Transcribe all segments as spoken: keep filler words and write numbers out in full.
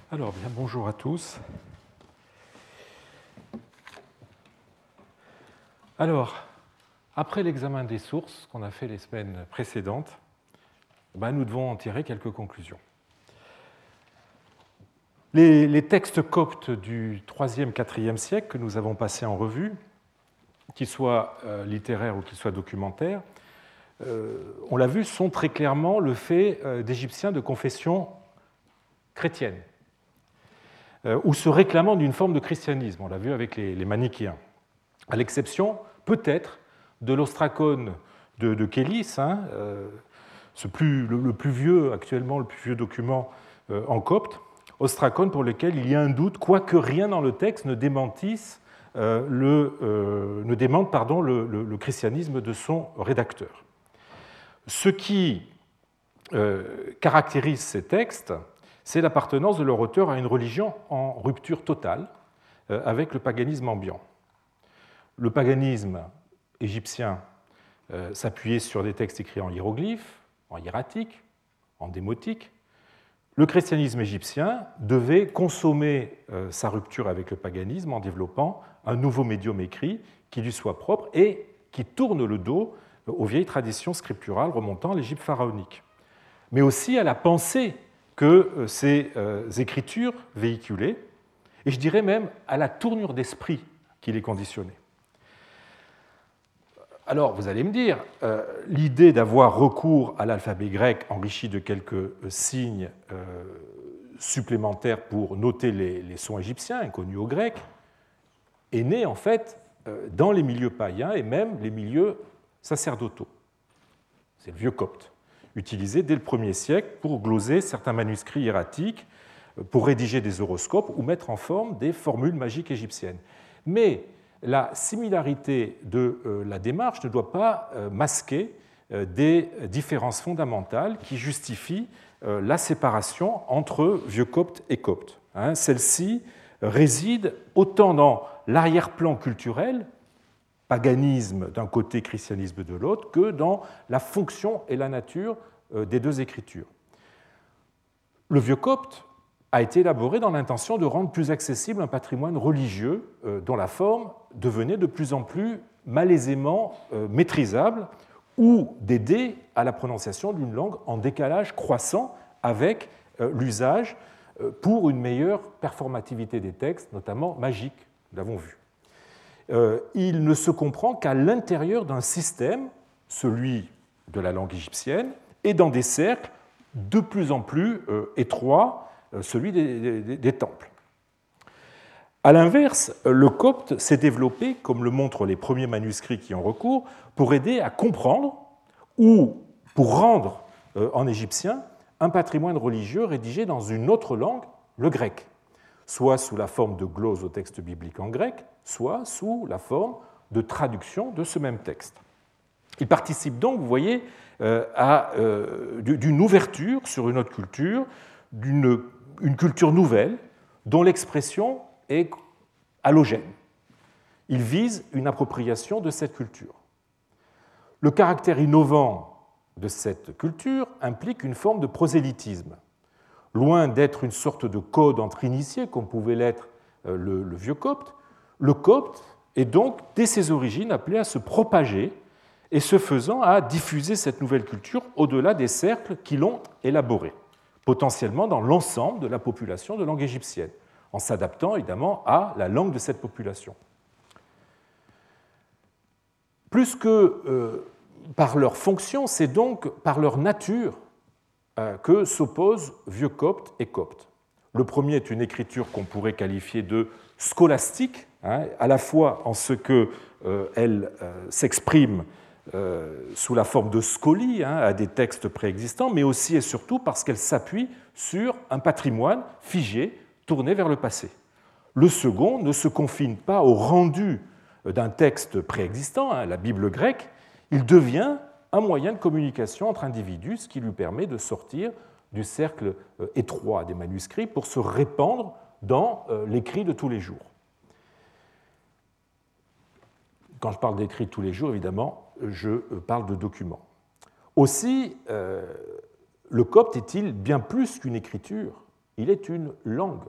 Alors, bien, bonjour à tous. Alors, après l'examen des sources qu'on a fait les semaines précédentes, ben, nous devons en tirer quelques conclusions. Les, les textes coptes du troisième quatrième siècle que nous avons passés en revue, qu'ils soient euh, littéraires ou qu'ils soient documentaires, euh, on l'a vu, sont très clairement le fait euh, d'Égyptiens de confession chrétienne, euh, ou se réclamant d'une forme de christianisme. On l'a vu avec les, les manichéens, à l'exception peut-être de l'ostracone de, de Kélis, hein, euh, ce plus, le, le plus vieux, actuellement le plus vieux document euh, en copte, ostracone pour lequel il y a un doute, quoique rien dans le texte ne démentisse euh, le, euh, ne démente pardon, le, le, le christianisme de son rédacteur. Ce qui euh, caractérise ces textes, c'est l'appartenance de leur auteur à une religion en rupture totale euh, avec le paganisme ambiant. Le paganisme égyptien euh, s'appuyait sur des textes écrits en hiéroglyphes, en hiératique, en démotique. Le christianisme égyptien devait consommer euh, sa rupture avec le paganisme en développant un nouveau médium écrit qui lui soit propre et qui tourne le dos aux vieilles traditions scripturales remontant à l'Égypte pharaonique, mais aussi à la pensée que euh, ces euh, écritures véhiculaient, et je dirais même à la tournure d'esprit qui les conditionnait. Alors, vous allez me dire, euh, l'idée d'avoir recours à l'alphabet grec enrichi de quelques signes euh, supplémentaires pour noter les, les sons égyptiens inconnus aux Grecs est née en fait euh, dans les milieux païens et même les milieux sacerdotaux. C'est le vieux copte, utilisé dès le premier siècle pour gloser certains manuscrits hiératiques, pour rédiger des horoscopes ou mettre en forme des formules magiques égyptiennes. Mais la similarité de la démarche ne doit pas masquer des différences fondamentales qui justifient la séparation entre vieux copte et copte. Celle-ci réside autant dans l'arrière-plan culturel, paganisme d'un côté, christianisme de l'autre, que dans la fonction et la nature des deux écritures. Le vieux copte a été élaboré dans l'intention de rendre plus accessible un patrimoine religieux dont la forme devenait de plus en plus malaisément maîtrisable ou d'aider à la prononciation d'une langue en décalage croissant avec l'usage pour une meilleure performativité des textes, notamment magiques, nous l'avons vu. Il ne se comprend qu'à l'intérieur d'un système, celui de la langue égyptienne, et dans des cercles de plus en plus étroits, celui des, des, des temples. A l'inverse, le copte s'est développé, comme le montrent les premiers manuscrits qui ont recours, pour aider à comprendre ou pour rendre en égyptien un patrimoine religieux rédigé dans une autre langue, le grec, soit sous la forme de glose au texte biblique en grec, soit sous la forme de traduction de ce même texte. Il participe donc, vous voyez, à, euh, d'une ouverture sur une autre culture, d'une une culture nouvelle dont l'expression est allogène. Il vise une appropriation de cette culture. Le caractère innovant de cette culture implique une forme de prosélytisme. Loin d'être une sorte de code entre initiés, comme pouvait l'être le, le vieux copte, le copte est donc, dès ses origines, appelé à se propager et ce faisant à diffuser cette nouvelle culture au-delà des cercles qui l'ont élaborée, potentiellement dans l'ensemble de la population de langue égyptienne, en s'adaptant évidemment à la langue de cette population. Plus que euh, par leur fonction, c'est donc par leur nature euh, que s'opposent vieux copte et copte. Le premier est une écriture qu'on pourrait qualifier de scolastique, hein, à la fois en ce qu'elle euh, euh, s'exprime Euh, sous la forme de scolie, hein, à des textes préexistants, mais aussi et surtout parce qu'elle s'appuie sur un patrimoine figé, tourné vers le passé. Le second ne se confine pas au rendu d'un texte préexistant, hein, la Bible grecque, il devient un moyen de communication entre individus, ce qui lui permet de sortir du cercle étroit des manuscrits pour se répandre dans l'écrit de tous les jours. Quand je parle d'écrit de tous les jours, évidemment, je parle de documents. Aussi, euh, le copte est-il bien plus qu'une écriture il est une langue.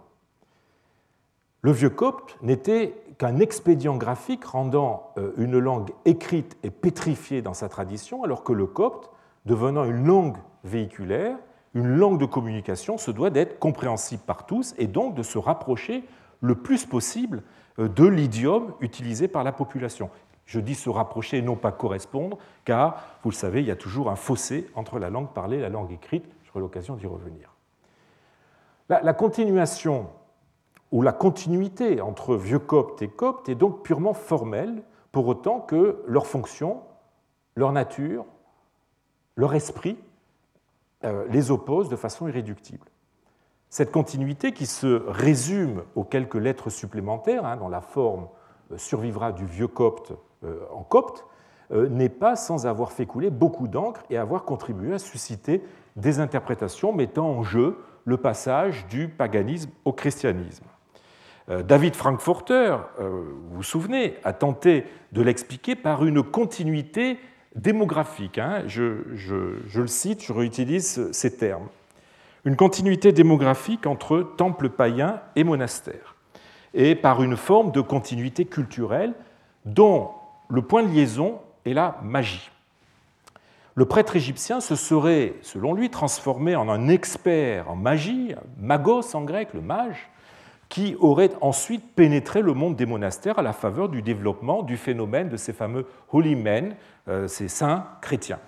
Le vieux copte n'était qu'un expédient graphique rendant une langue écrite et pétrifiée dans sa tradition, alors que le copte, devenant une langue véhiculaire, une langue de communication, se doit d'être compréhensible par tous et donc de se rapprocher le plus possible de l'idiome utilisé par la population. Je dis se rapprocher et non pas correspondre, car, vous le savez, il y a toujours un fossé entre la langue parlée et la langue écrite. J'aurai l'occasion d'y revenir. La, la continuation ou la continuité entre vieux copte et copte est donc purement formelle, pour autant que leur fonction, leur nature, leur esprit euh, les opposent de façon irréductible. Cette continuité, qui se résume aux quelques lettres supplémentaires, hein, dont la forme euh, survivra du vieux copte euh, en copte, euh, n'est pas sans avoir fait couler beaucoup d'encre et avoir contribué à susciter des interprétations mettant en jeu le passage du paganisme au christianisme. David Frankfurter, vous vous souvenez, a tenté de l'expliquer par une continuité démographique. Hein. Je, je, je le cite, je réutilise ces termes. Une continuité démographique entre temples païens et monastères, et par une forme de continuité culturelle dont le point de liaison est la magie. Le prêtre égyptien se serait, selon lui, transformé en un expert en magie, magos en grec, le mage, qui aurait ensuite pénétré le monde des monastères à la faveur du développement du phénomène de ces fameux holy men, ces saints chrétiens.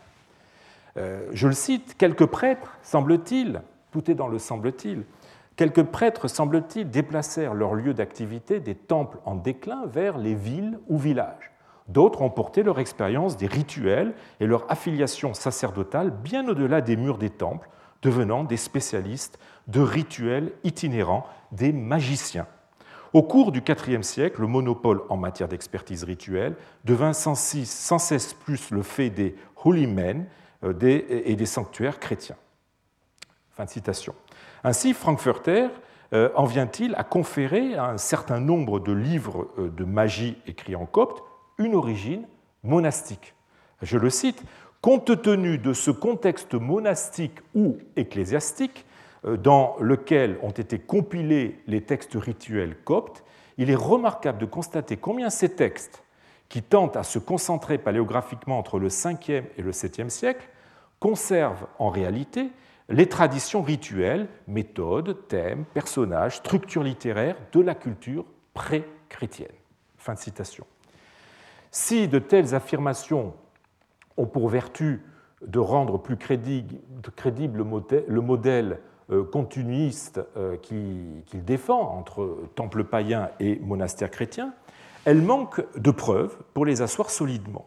Je le cite, quelques prêtres, semble-t-il, tout est dans le semble-t-il, quelques prêtres, semble-t-il, déplacèrent leur lieu d'activité des temples en déclin vers les villes ou villages. D'autres ont porté leur expérience des rituels et leur affiliation sacerdotale bien au-delà des murs des temples, devenant des spécialistes de rituels itinérants, des magiciens. Au cours du quatrième siècle, le monopole en matière d'expertise rituelle devint sans cesse plus le fait des holy men et des sanctuaires chrétiens. Fin de citation. Ainsi, Frankfurter en vient-il à conférer à un certain nombre de livres de magie écrits en copte une origine monastique. Je le cite, « Compte tenu de ce contexte monastique ou ecclésiastique dans lequel ont été compilés les textes rituels coptes, il est remarquable de constater combien ces textes, qui tentent à se concentrer paléographiquement entre le cinquième et le septième siècle, conservent en réalité les traditions rituelles, méthodes, thèmes, personnages, structures littéraires de la culture pré-chrétienne. » Fin de citation. Si de telles affirmations ont pour vertu de rendre plus crédible le modèle continuiste qu'il défend entre temples païens et monastères chrétiens, elles manquent de preuves pour les asseoir solidement.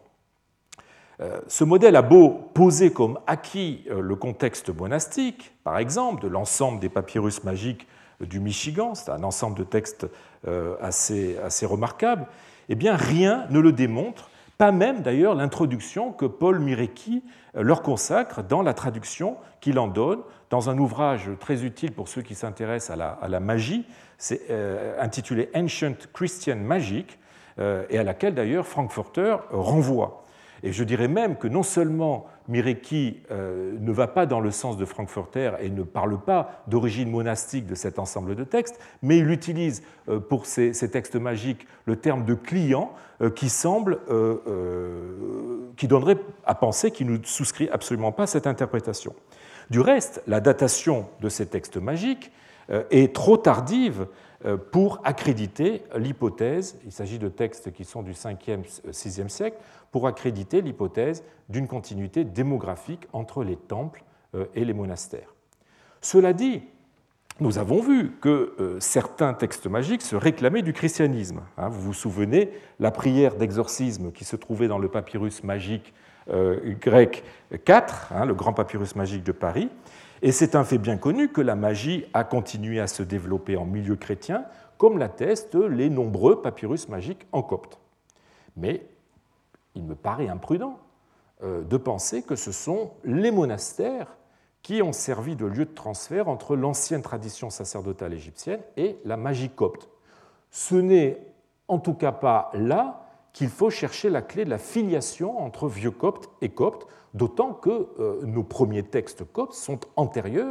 Ce modèle a beau poser comme acquis le contexte monastique, par exemple, de l'ensemble des papyrus magiques du Michigan, c'est un ensemble de textes assez, assez remarquable, eh bien rien ne le démontre, pas même d'ailleurs l'introduction que Paul Mirecki leur consacre dans la traduction qu'il en donne dans un ouvrage très utile pour ceux qui s'intéressent à la, à la magie, c'est euh, intitulé Ancient Christian Magic, euh, et à laquelle d'ailleurs Frankfurter renvoie. Et je dirais même que non seulement Mirecki euh, ne va pas dans le sens de Frankfurter et ne parle pas d'origine monastique de cet ensemble de textes, mais il utilise euh, pour ces, ces textes magiques le terme de client euh, qui semble, euh, euh, qui donnerait à penser qu'il ne souscrit absolument pas à cette interprétation. Du reste, la datation de ces textes magiques euh, est trop tardive pour accréditer l'hypothèse, il s'agit de textes qui sont du cinquième sixième siècle, pour accréditer l'hypothèse d'une continuité démographique entre les temples et les monastères. Cela dit, nous avons vu que certains textes magiques se réclamaient du christianisme. Vous vous souvenez, la prière d'exorcisme qui se trouvait dans le papyrus magique grec quatre, le grand papyrus magique de Paris. Et c'est un fait bien connu que la magie a continué à se développer en milieu chrétien, comme l'attestent les nombreux papyrus magiques en copte. Mais il me paraît imprudent de penser que ce sont les monastères qui ont servi de lieu de transfert entre l'ancienne tradition sacerdotale égyptienne et la magie copte. Ce n'est en tout cas pas là qu'il faut chercher la clé de la filiation entre vieux copte et copte, d'autant que euh, nos premiers textes coptes sont antérieurs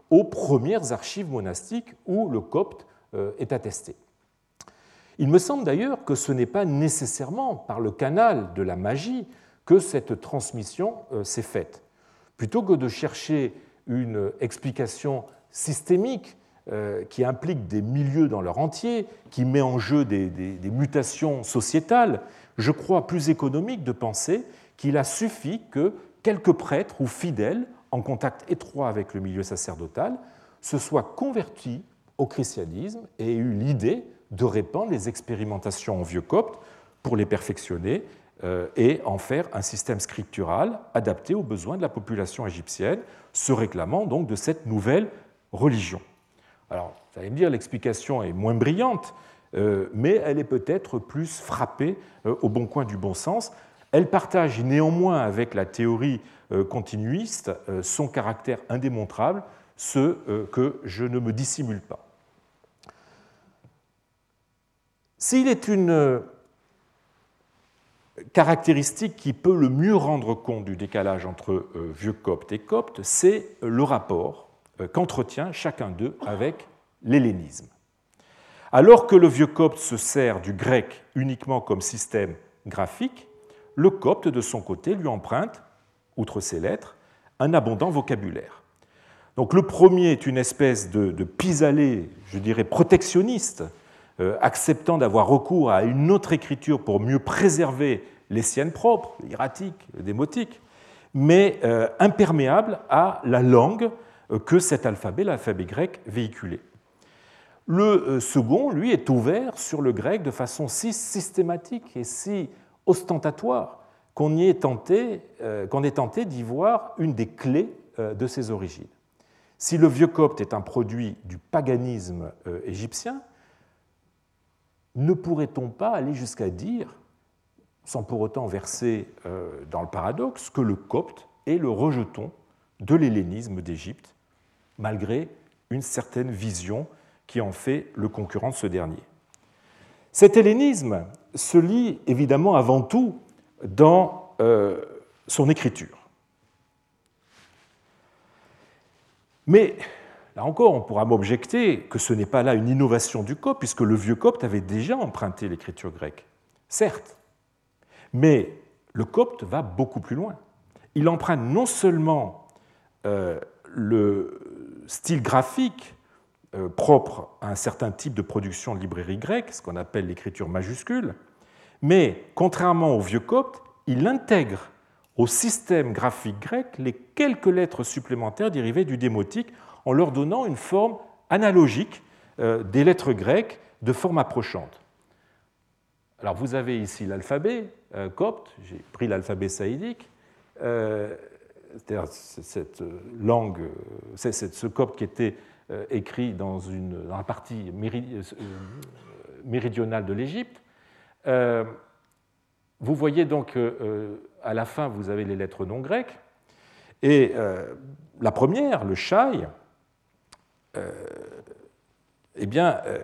aux premières archives monastiques où le copte est attesté. Il me semble d'ailleurs que ce n'est pas nécessairement par le canal de la magie que cette transmission s'est faite. Plutôt que de chercher une explication systémique qui implique des milieux dans leur entier, qui met en jeu des, des, des mutations sociétales, je crois plus économique de penser qu'il a suffi que quelques prêtres ou fidèles, en contact étroit avec le milieu sacerdotal, se soient convertis au christianisme et aient eu l'idée de répandre les expérimentations en vieux copte pour les perfectionner euh, et en faire un système scriptural adapté aux besoins de la population égyptienne, se réclamant donc de cette nouvelle religion. Alors, vous allez me dire, l'explication est moins brillante, euh, mais elle est peut-être plus frappée euh, au bon coin du bon sens. Elle partage néanmoins avec la théorie euh, continuiste euh, son caractère indémontrable, ce euh, que je ne me dissimule pas. S'il est une caractéristique qui peut le mieux rendre compte du décalage entre vieux copte et copte, c'est le rapport qu'entretient chacun d'eux avec l'hellénisme. Alors que le vieux copte se sert du grec uniquement comme système graphique, le copte, de son côté, lui emprunte, outre ses lettres, un abondant vocabulaire. Donc le premier est une espèce de, de pis-aller, je dirais protectionniste, Euh, acceptant d'avoir recours à une autre écriture pour mieux préserver les siennes propres, hiératiques, démotiques, mais euh, imperméable à la langue que cet alphabet, l'alphabet grec, véhiculait. Le euh, second, lui, est ouvert sur le grec de façon si systématique et si ostentatoire qu'on y est tenté, euh, qu'on est tenté d'y voir une des clés euh, de ses origines. Si le vieux copte est un produit du paganisme euh, égyptien, ne pourrait-on pas aller jusqu'à dire, sans pour autant verser dans le paradoxe, que le copte est le rejeton de l'hellénisme d'Égypte, malgré une certaine vision qui en fait le concurrent de ce dernier. Cet hellénisme se lie évidemment avant tout dans euh, son écriture. Mais là encore, on pourra m'objecter que ce n'est pas là une innovation du copte, puisque le vieux copte avait déjà emprunté l'écriture grecque. Certes, mais le copte va beaucoup plus loin. Il emprunte non seulement euh, le style graphique euh, propre à un certain type de production de librairie grecque, ce qu'on appelle l'écriture majuscule, mais contrairement au vieux copte, il intègre au système graphique grec les quelques lettres supplémentaires dérivées du démotique, en leur donnant une forme analogique des lettres grecques de forme approchante. Alors vous avez ici l'alphabet copte, j'ai pris l'alphabet saïdique, euh, c'est-à-dire cette langue, c'est ce copte qui était écrit dans, une, dans la partie méridionale de l'Égypte. Euh, vous voyez donc euh, à la fin, vous avez les lettres non grecques, et euh, la première, le shai, Euh, eh bien, euh,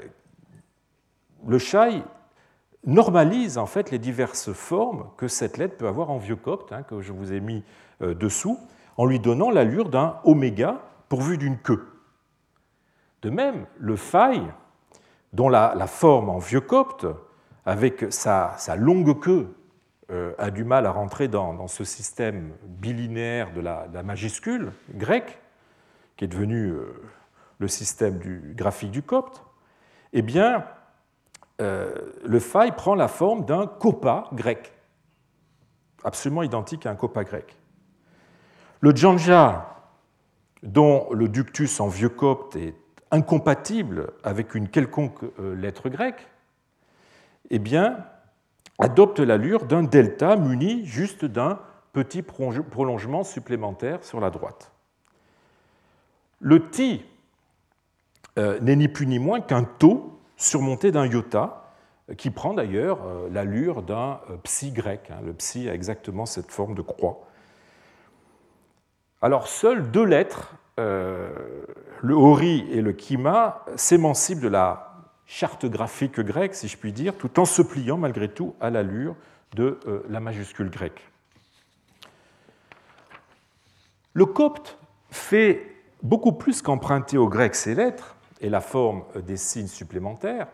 le shai normalise en fait les diverses formes que cette lettre peut avoir en vieux copte, hein, que je vous ai mis euh, dessous, en lui donnant l'allure d'un oméga pourvu d'une queue. De même, le phai, dont la, la forme en vieux copte, avec sa, sa longue queue, euh, a du mal à rentrer dans, dans ce système bilinéaire de la, de la majuscule grecque, qui est devenu euh, le système du graphique du copte, eh bien, euh, le phai prend la forme d'un kopa grec, absolument identique à un kopa grec. Le janja, dont le ductus en vieux copte est incompatible avec une quelconque lettre grecque, eh bien, adopte l'allure d'un delta muni juste d'un petit prolongement supplémentaire sur la droite. Le ti Euh, n'est ni plus ni moins qu'un tau surmonté d'un iota, qui prend d'ailleurs euh, l'allure d'un euh, psi grec. Hein. Le psi a exactement cette forme de croix. Alors, seules deux lettres, euh, le hori et le kima, s'émancipent de la charte graphique grecque, si je puis dire, tout en se pliant malgré tout à l'allure de euh, la majuscule grecque. Le copte fait beaucoup plus qu'emprunter au grec ces lettres et la forme des signes supplémentaires,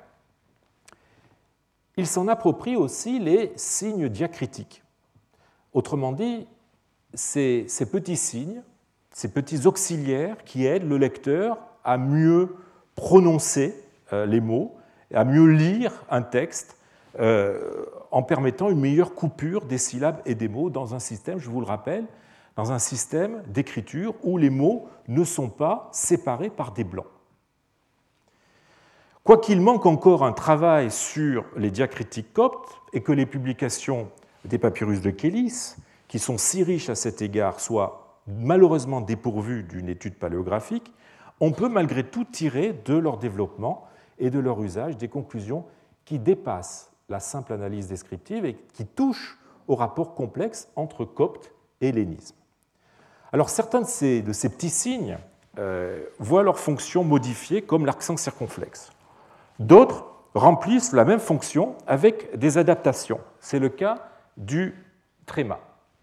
il s'en approprie aussi les signes diacritiques. Autrement dit, ces, ces petits signes, ces petits auxiliaires qui aident le lecteur à mieux prononcer euh, les mots, à mieux lire un texte euh, en permettant une meilleure coupure des syllabes et des mots dans un système, je vous le rappelle, dans un système d'écriture où les mots ne sont pas séparés par des blancs. Quoiqu'il manque encore un travail sur les diacritiques coptes et que les publications des papyrus de Kélis, qui sont si riches à cet égard, soient malheureusement dépourvues d'une étude paléographique, on peut malgré tout tirer de leur développement et de leur usage des conclusions qui dépassent la simple analyse descriptive et qui touchent au rapport complexe entre copte et hellénisme. Alors certains de ces, de ces petits signes euh, voient leur fonction modifiée comme l'accent circonflexe. D'autres remplissent la même fonction avec des adaptations. C'est le cas du tréma.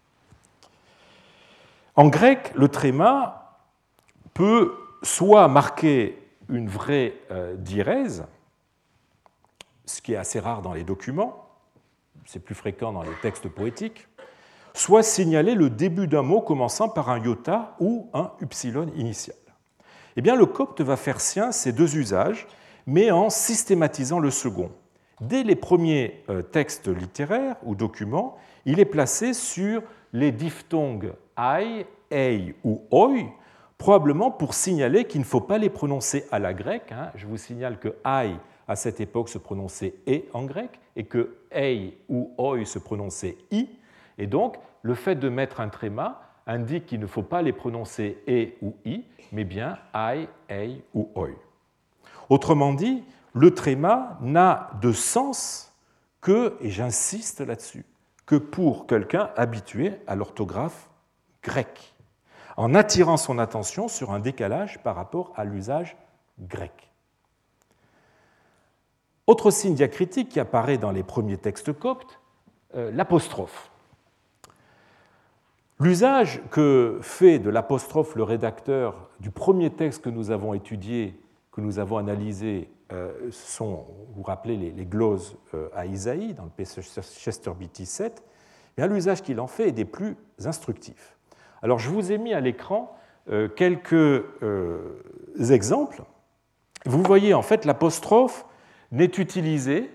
En grec, le tréma peut soit marquer une vraie euh, diérèse, ce qui est assez rare dans les documents, c'est plus fréquent dans les textes poétiques, soit signaler le début d'un mot commençant par un iota ou un upsilon initial. Eh bien, le copte va faire sien ces deux usages, mais en systématisant le second. Dès les premiers textes littéraires ou documents, il est placé sur les diphtongues ai, ei ou oi, probablement pour signaler qu'il ne faut pas les prononcer à la grecque. Je vous signale que ai, à cette époque, se prononçait e en grec, et que ei ou oi se prononçait i. Et donc, le fait de mettre un tréma indique qu'il ne faut pas les prononcer e ou i, mais bien ai, ei ou oi. Autrement dit, le tréma n'a de sens que, et j'insiste là-dessus, que pour quelqu'un habitué à l'orthographe grecque, en attirant son attention sur un décalage par rapport à l'usage grec. Autre signe diacritique qui apparaît dans les premiers textes coptes, euh, l'apostrophe. L'usage que fait de l'apostrophe le rédacteur du premier texte que nous avons étudié, que nous avons analysé, euh, sont, vous vous rappelez, les, les gloses euh, à Isaïe, dans le P. Chester Beatty sept, bien, l'usage qu'il en fait est des plus instructifs. Alors, je vous ai mis à l'écran euh, quelques euh, exemples. Vous voyez, en fait, l'apostrophe n'est utilisée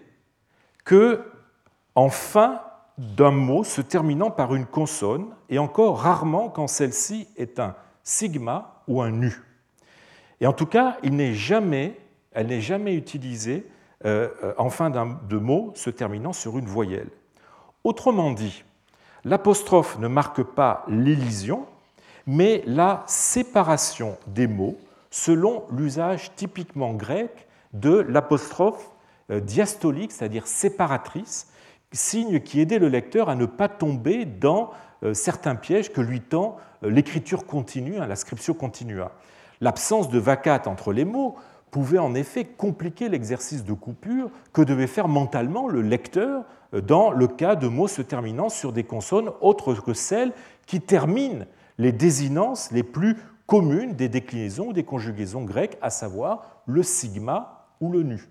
qu'en fin d'un mot se terminant par une consonne, et encore rarement quand celle-ci est un sigma ou un nu. Et en tout cas, il n'est jamais, elle n'est jamais utilisée euh, en fin de mot se terminant sur une voyelle. Autrement dit, l'apostrophe ne marque pas l'élision, mais la séparation des mots selon l'usage typiquement grec de l'apostrophe diastolique, c'est-à-dire séparatrice, signe qui aidait le lecteur à ne pas tomber dans certains pièges que lui tend l'écriture continue, la scriptio continua. L'absence de vacate entre les mots pouvait en effet compliquer l'exercice de coupure que devait faire mentalement le lecteur dans le cas de mots se terminant sur des consonnes autres que celles qui terminent les désinences les plus communes des déclinaisons ou des conjugaisons grecques, à savoir le sigma ou le nu.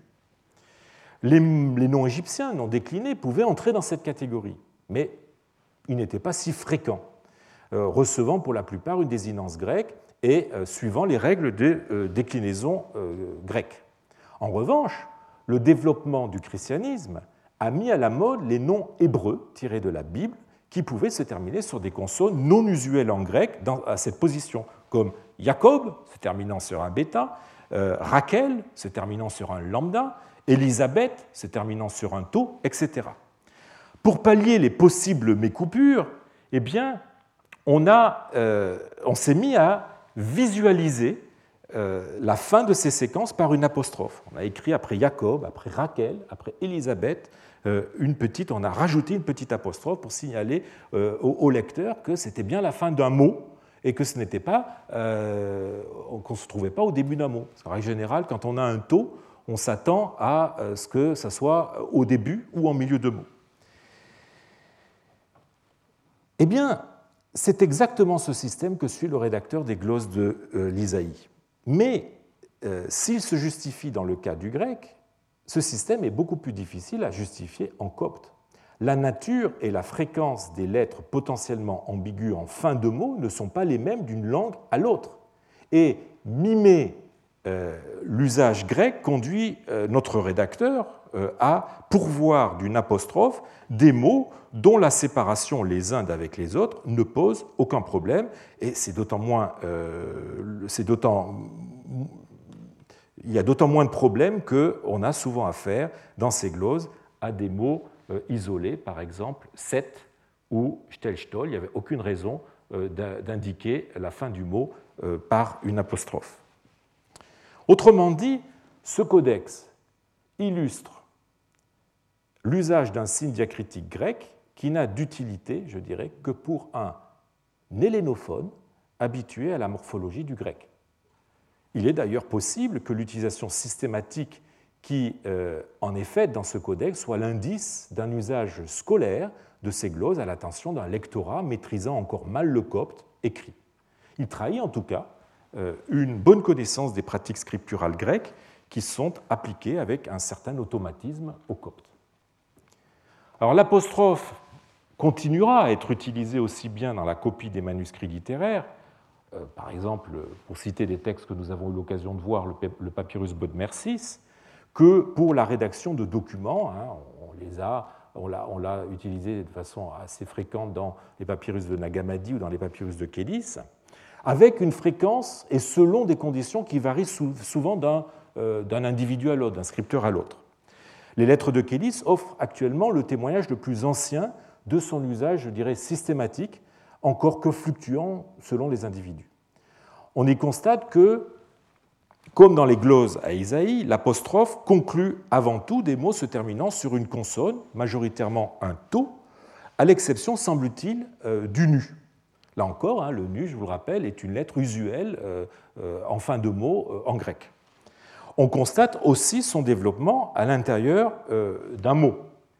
Les, les noms égyptiens non déclinés pouvaient entrer dans cette catégorie, mais ils n'étaient pas si fréquents, euh, recevant pour la plupart une désinence grecque et euh, suivant les règles de euh, déclinaison euh, grecque. En revanche, le développement du christianisme a mis à la mode les noms hébreux tirés de la Bible qui pouvaient se terminer sur des consonnes non usuelles en grec dans, à cette position, comme Jacob, se terminant sur un bêta, euh, Rachel, se terminant sur un lambda, Élisabeth, se terminant sur un tau, et cetera. Pour pallier les possibles mécoupures, eh bien, on, a, euh, on s'est mis à visualiser euh, la fin de ces séquences par une apostrophe. On a écrit après Jacob, après Rachel, après Élisabeth, euh, une petite, on a rajouté une petite apostrophe pour signaler euh, au, au lecteur que c'était bien la fin d'un mot et que ce n'était pas, euh, qu'on ne se trouvait pas au début d'un mot. En règle générale, quand on a un tau, on s'attend à ce que ça soit au début ou en milieu de mot. Eh bien, c'est exactement ce système que suit le rédacteur des glosses de euh, l'Isaïe. Mais euh, s'il se justifie dans le cas du grec, ce système est beaucoup plus difficile à justifier en copte. La nature et la fréquence des lettres potentiellement ambiguës en fin de mot ne sont pas les mêmes d'une langue à l'autre. Et mimer euh, l'usage grec conduit euh, notre rédacteur euh, à pourvoir d'une apostrophe des mots dont la séparation les uns d'avec les autres ne pose aucun problème. Et c'est d'autant moins, euh, c'est d'autant, il y a d'autant moins de problèmes qu'on a souvent affaire dans ces glosses à des mots euh, isolés, par exemple set ou stellstol. Il n'y avait aucune raison euh, d'indiquer la fin du mot euh, par une apostrophe. Autrement dit, ce codex illustre l'usage d'un signe diacritique grec qui n'a d'utilité, je dirais, que pour un hellénophone habitué à la morphologie du grec. Il est d'ailleurs possible que l'utilisation systématique qui euh, en est faite dans ce codex soit l'indice d'un usage scolaire de ces glosses à l'attention d'un lectorat maîtrisant encore mal le copte écrit. Il trahit en tout cas euh, une bonne connaissance des pratiques scripturales grecques qui sont appliquées avec un certain automatisme au copte. Alors l'apostrophe continuera à être utilisée aussi bien dans la copie des manuscrits littéraires, euh, par exemple, pour citer des textes que nous avons eu l'occasion de voir, le, le papyrus Bodmercis, que pour la rédaction de documents. Hein, on les a, on l'a, on l'a utilisé de façon assez fréquente dans les papyrus de Nag Hammadi ou dans les papyrus de Kélis, avec une fréquence et selon des conditions qui varient souvent d'un, euh, d'un individu à l'autre, d'un scripteur à l'autre. Les lettres de Kélis offrent actuellement le témoignage le plus ancien de son usage, je dirais, systématique, encore que fluctuant selon les individus. On y constate que, comme dans les glosses à Isaïe, l'apostrophe conclut avant tout des mots se terminant sur une consonne, majoritairement un tau, à l'exception, semble-t-il, euh, du nu. Là encore, hein, le nu, je vous le rappelle, est une lettre usuelle euh, euh, en fin de mot euh, en grec. On constate aussi son développement à l'intérieur euh, d'un mot.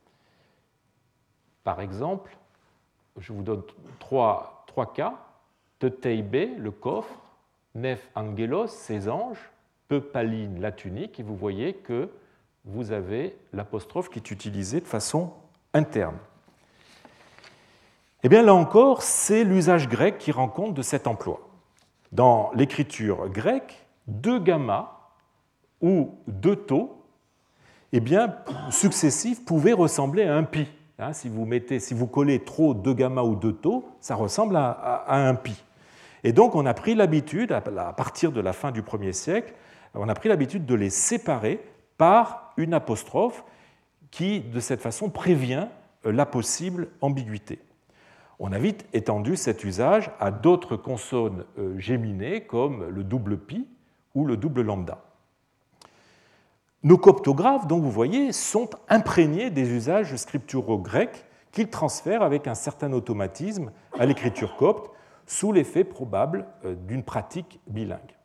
Par exemple, je vous donne trois, trois cas. Teteibe, le coffre, Nef angelos, ses anges, Peupaline, la tunique, et vous voyez que vous avez l'apostrophe qui est utilisée de façon interne. Eh bien, là encore, c'est l'usage grec qui rend compte de cet emploi. Dans l'écriture grecque, deux gammas ou deux taux, eh bien, successifs pouvaient ressembler à un pi. Hein, si, vous mettez, si vous collez trop deux gammas ou deux taux, ça ressemble à, à, à un pi. Et donc, on a pris l'habitude, à partir de la fin du premier siècle, on a pris l'habitude de les séparer par une apostrophe qui, de cette façon, prévient la possible ambiguïté. On a vite étendu cet usage à d'autres consonnes géminées comme le double pi ou le double lambda. Nos coptographes, donc vous voyez, sont imprégnés des usages scripturaux grecs qu'ils transfèrent avec un certain automatisme à l'écriture copte sous l'effet probable d'une pratique bilingue.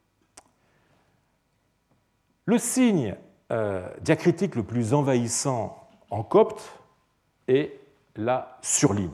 Le signe euh, diacritique le plus envahissant en copte est la surligne.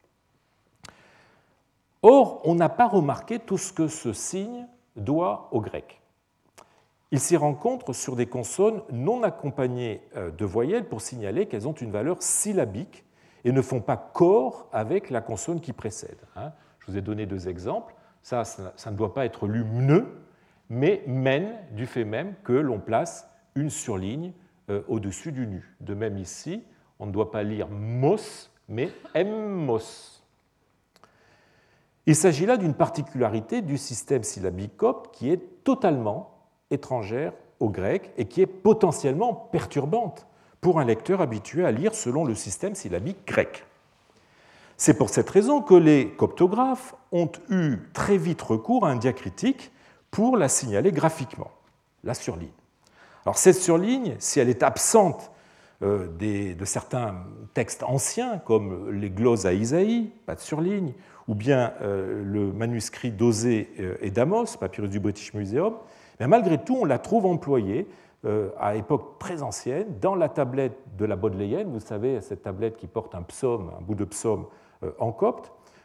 Or, on n'a pas remarqué tout ce que ce signe doit au grec. Il s'y rencontre sur des consonnes non accompagnées de voyelles pour signaler qu'elles ont une valeur syllabique et ne font pas corps avec la consonne qui précède. Je vous ai donné deux exemples. Ça, ça ne doit pas être lu mne, mais men, du fait même que l'on place une surligne au-dessus du nu. De même ici, on ne doit pas lire mos, mais emmos. Il s'agit là d'une particularité du système syllabique copte qui est totalement étrangère au grec et qui est potentiellement perturbante pour un lecteur habitué à lire selon le système syllabique grec. C'est pour cette raison que les coptographes ont eu très vite recours à un diacritique pour la signaler graphiquement, la surligne. Alors cette surligne, si elle est absente euh, des, de certains textes anciens, comme les glosses à Isaïe, pas de surligne, ou bien euh, le manuscrit d'Osée et d'Amos, papyrus du British Museum, mais malgré tout, on la trouve employée euh, à époque très ancienne dans la tablette de la Bodléienne, vous savez, cette tablette qui porte un psaume, un bout de psaume euh, en copte,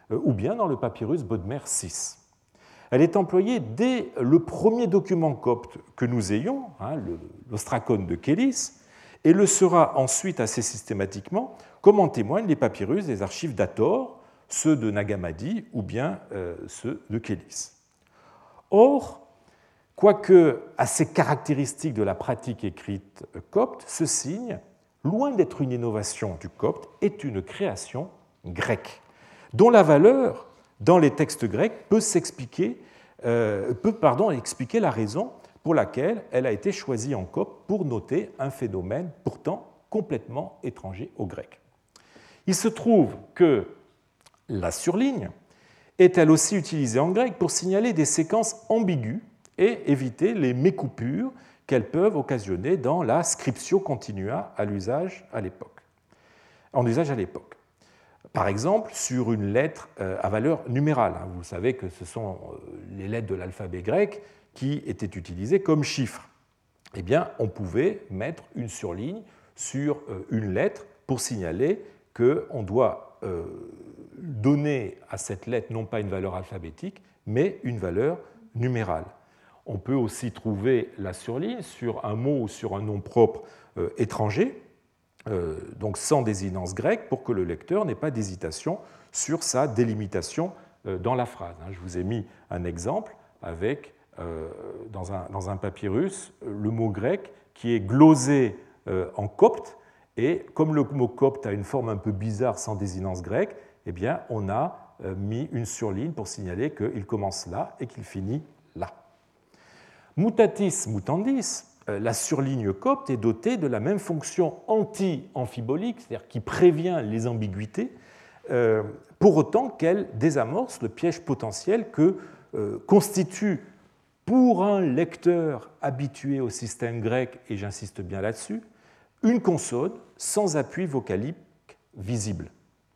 ou bien dans le papyrus Bodmer six. Elle est employée dès le premier document copte que nous ayons, hein, l'ostracone de Kélis, et le sera ensuite assez systématiquement, comme en témoignent les papyrus des archives d'Hathor, ceux de Nag Hammadi ou bien euh, ceux de Kélis. Or, quoique assez caractéristique de la pratique écrite copte, ce signe, loin d'être une innovation du copte, est une création grecque, dont la valeur dans les textes grecs peut s'expliquer, euh, peut pardon, expliquer la raison pour laquelle elle a été choisie en copte pour noter un phénomène pourtant complètement étranger au grec. Il se trouve que la surligne est elle aussi utilisée en grec pour signaler des séquences ambiguës et éviter les mécoupures qu'elles peuvent occasionner dans la scriptio continua à l'usage à l'époque, en usage à l'époque. Par exemple, sur une lettre à valeur numérale. Vous savez que ce sont les lettres de l'alphabet grec qui étaient utilisées comme chiffres. Eh bien, on pouvait mettre une surligne sur une lettre pour signaler qu'on doit donner à cette lettre non pas une valeur alphabétique, mais une valeur numérale. On peut aussi trouver la surligne sur un mot ou sur un nom propre étranger, Euh, donc sans désinence grecque, pour que le lecteur n'ait pas d'hésitation sur sa délimitation euh, dans la phrase. Je vous ai mis un exemple avec, euh, dans, un, dans un papyrus, le mot grec qui est glosé euh, en copte, et comme le mot copte a une forme un peu bizarre sans désinence grecque, eh bien, on a euh, mis une surligne pour signaler qu'il commence là et qu'il finit là. Mutatis mutandis, la surligne copte est dotée de la même fonction anti-amphibolique, c'est-à-dire qui prévient les ambiguïtés, euh, pour autant qu'elle désamorce le piège potentiel que euh, constitue pour un lecteur habitué au système grec, et j'insiste bien là-dessus, une consonne sans appui vocalique visible.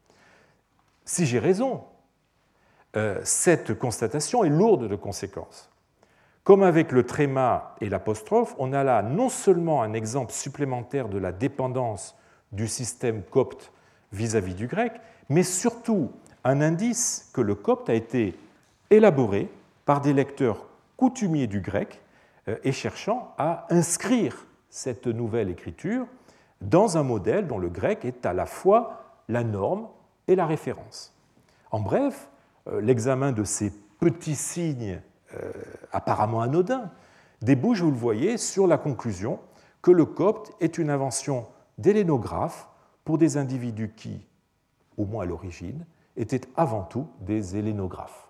Si j'ai raison, euh, cette constatation est lourde de conséquences. Comme avec le tréma et l'apostrophe, on a là non seulement un exemple supplémentaire de la dépendance du système copte vis-à-vis du grec, mais surtout un indice que le copte a été élaboré par des lecteurs coutumiers du grec et cherchant à inscrire cette nouvelle écriture dans un modèle dont le grec est à la fois la norme et la référence. En bref, l'examen de ces petits signes Euh, apparemment anodin, débouche, vous le voyez, sur la conclusion que le copte est une invention d'hellénographes pour des individus qui, au moins à l'origine, étaient avant tout des hellénographes.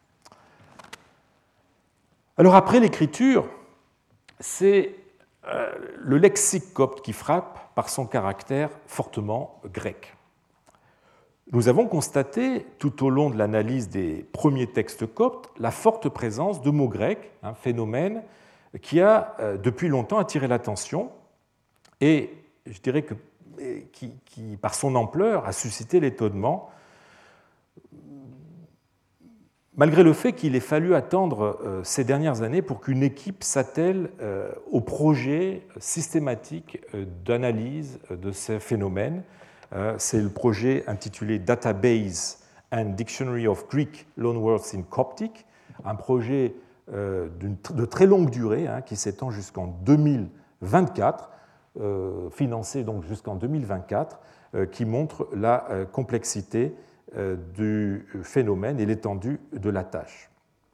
Alors après l'écriture, c'est euh, le lexique copte qui frappe par son caractère fortement grec. Nous avons constaté, tout au long de l'analyse des premiers textes coptes, la forte présence de mots grecs, un phénomène qui a depuis longtemps attiré l'attention et, je dirais que, qui, qui, par son ampleur, a suscité l'étonnement, malgré le fait qu'il ait fallu attendre ces dernières années pour qu'une équipe s'attelle au projet systématique d'analyse de ces phénomènes. C'est le projet intitulé Database and Dictionary of Greek Loanwords in Coptic, un projet de très longue durée hein, qui s'étend jusqu'en deux mille vingt-quatre, euh, financé donc jusqu'en deux mille vingt-quatre, euh, qui montre la euh, complexité euh, du phénomène et l'étendue de la tâche.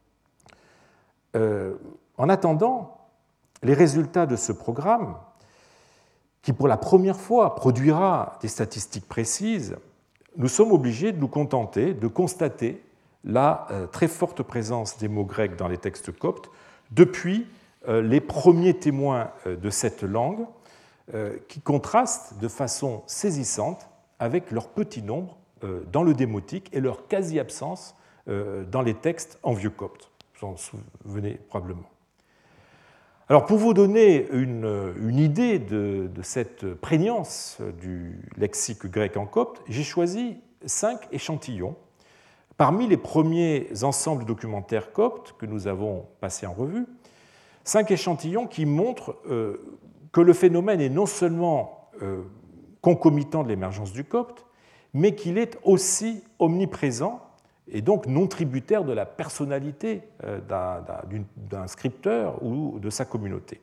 Euh, en attendant, les résultats de ce programme, qui pour la première fois produira des statistiques précises, nous sommes obligés de nous contenter de constater la euh, très forte présence des mots grecs dans les textes coptes depuis euh, les premiers témoins euh, de cette langue, euh, qui contrastent de façon saisissante avec leur petit nombre euh, dans le démotique et leur quasi-absence euh, dans les textes en vieux copte. Vous en souvenez probablement. Alors, pour vous donner une, une idée de, de cette prégnance du lexique grec en copte, j'ai choisi cinq échantillons parmi les premiers ensembles documentaires coptes que nous avons passés en revue, cinq échantillons qui montrent euh, que le phénomène est non seulement euh, concomitant de l'émergence du copte, mais qu'il est aussi omniprésent et donc non tributaire de la personnalité d'un, d'un scripteur ou de sa communauté.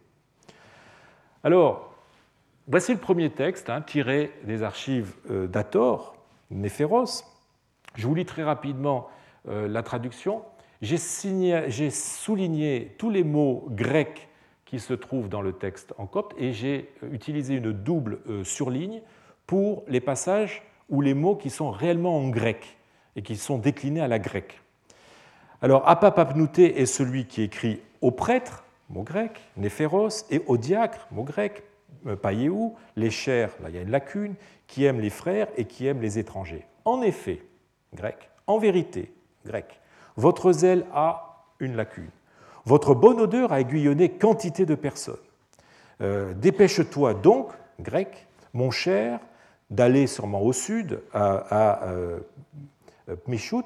Alors, voici le premier texte, hein, tiré des archives d'Hathor, Néphéros. Je vous lis très rapidement euh, la traduction. J'ai, signé, j'ai souligné tous les mots grecs qui se trouvent dans le texte en copte et j'ai utilisé une double euh, surligne pour les passages ou les mots qui sont réellement en grec et qui sont déclinés à la grecque. Alors, Apapapnouté est celui qui écrit au prêtre, mot grec, Néphéros, et au diacre, mot grec, Païéou, les chers, là il y a une lacune, qui aiment les frères et qui aiment les étrangers. En effet, grec, en vérité, grec, votre zèle a une lacune. Votre bonne odeur a aiguillonné quantité de personnes. Euh, dépêche-toi donc, grec, mon cher, d'aller sûrement au sud, à, à euh, Pmichout.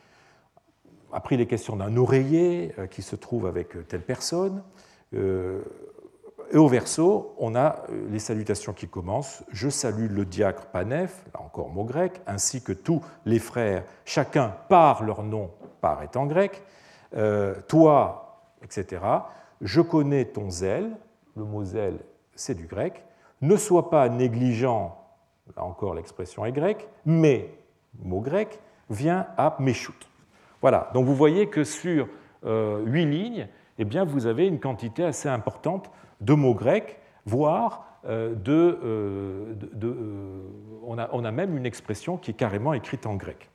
Après, il est question d'un oreiller euh, qui se trouve avec telle personne. Euh, et au verso, on a les salutations qui commencent. Je salue le diacre Paneph, là encore mot grec, ainsi que tous les frères, chacun par leur nom, par est en grec. Euh, toi, et cetera. Je connais ton zèle, le mot zèle, c'est du grec. Ne sois pas négligent, là encore l'expression est grecque, mais, mot grec, vient à Meshout. Voilà, donc vous voyez que sur euh, huit lignes, eh bien, vous avez une quantité assez importante de mots grecs, voire euh, de, euh, de, de euh, on, a, on a même une expression qui est carrément écrite en grec.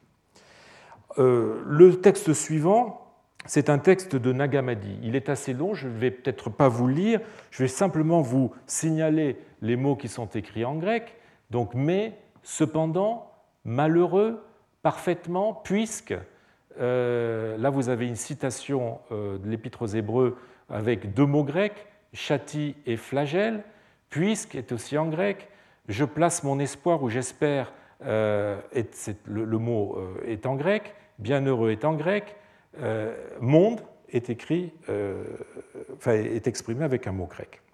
Euh, le texte suivant, c'est un texte de Nag Hammadi. Il est assez long, je ne vais peut-être pas vous le lire, je vais simplement vous signaler les mots qui sont écrits en grec. Donc, mais, cependant, malheureux, parfaitement, puisque, euh, là vous avez une citation euh, de l'Épître aux Hébreux avec deux mots grecs, châtie et flagelle, puisque est aussi en grec, je place mon espoir ou j'espère, euh, le, le mot euh, est en grec, bienheureux est en grec, euh, monde est écrit, euh, enfin, est exprimé avec un mot grec.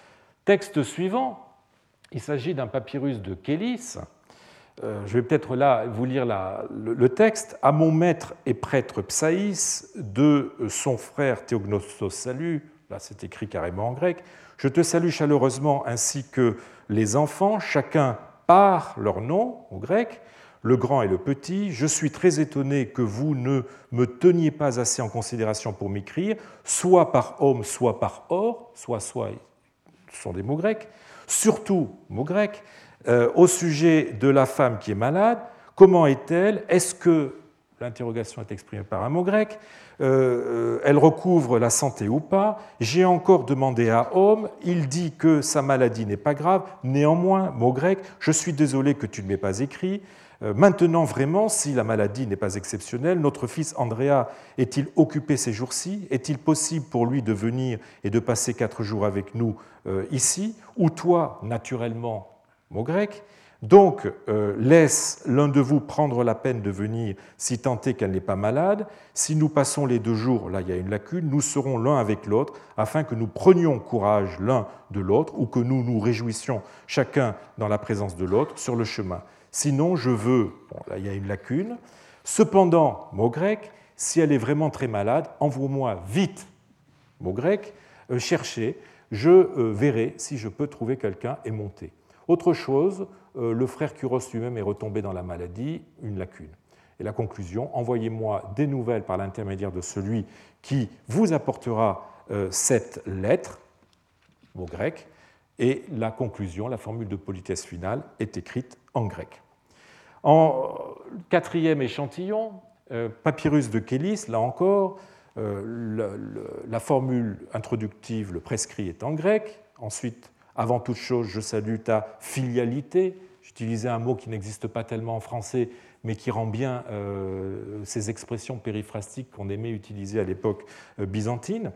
Texte suivant, il s'agit d'un papyrus de Kélis. Euh, je vais peut-être là vous lire la, le, le texte. À mon maître et prêtre Psaïs, de son frère Théognostos salue, là c'est écrit carrément en grec, je te salue chaleureusement ainsi que les enfants, chacun par leur nom, au grec, le grand et le petit. Je suis très étonné que vous ne me teniez pas assez en considération pour m'écrire, soit par homme, soit par or, soit, soit, ce sont des mots grecs, surtout, mots grecs, euh, au sujet de la femme qui est malade, comment est-elle? Est-ce que, l'interrogation est exprimée par un mot grec, euh, elle recouvre la santé ou pas? J'ai encore demandé à homme, il dit que sa maladie n'est pas grave, néanmoins, mot grec, je suis désolé que tu ne m'aies pas écrit. Maintenant, vraiment, si la maladie n'est pas exceptionnelle, notre fils Andrea est-il occupé ces jours-ci? Est-il possible pour lui de venir et de passer quatre jours avec nous euh, ici? Ou toi, naturellement, mot grec. Donc, euh, laisse l'un de vous prendre la peine de venir si tant est qu'elle n'est pas malade. Si nous passons les deux jours, là il y a une lacune, nous serons l'un avec l'autre afin que nous prenions courage l'un de l'autre ou que nous nous réjouissions chacun dans la présence de l'autre sur le chemin. Sinon, je veux, bon, là il y a une lacune, cependant, mot grec, si elle est vraiment très malade, envoie-moi vite, mot grec, euh, chercher, je euh, verrai si je peux trouver quelqu'un et monter. Autre chose, euh, le frère Kuros lui-même est retombé dans la maladie, une lacune. Et la conclusion, envoyez-moi des nouvelles par l'intermédiaire de celui qui vous apportera euh, cette lettre, mot grec, et la conclusion, la formule de politesse finale, est écrite en grec. En quatrième échantillon, euh, papyrus de Kélis, là encore, euh, le, le, la formule introductive, le prescrit est en grec. Ensuite, avant toute chose, je salue ta filialité. J'utilisais un mot qui n'existe pas tellement en français, mais qui rend bien euh, ces expressions périphrastiques qu'on aimait utiliser à l'époque euh, byzantine.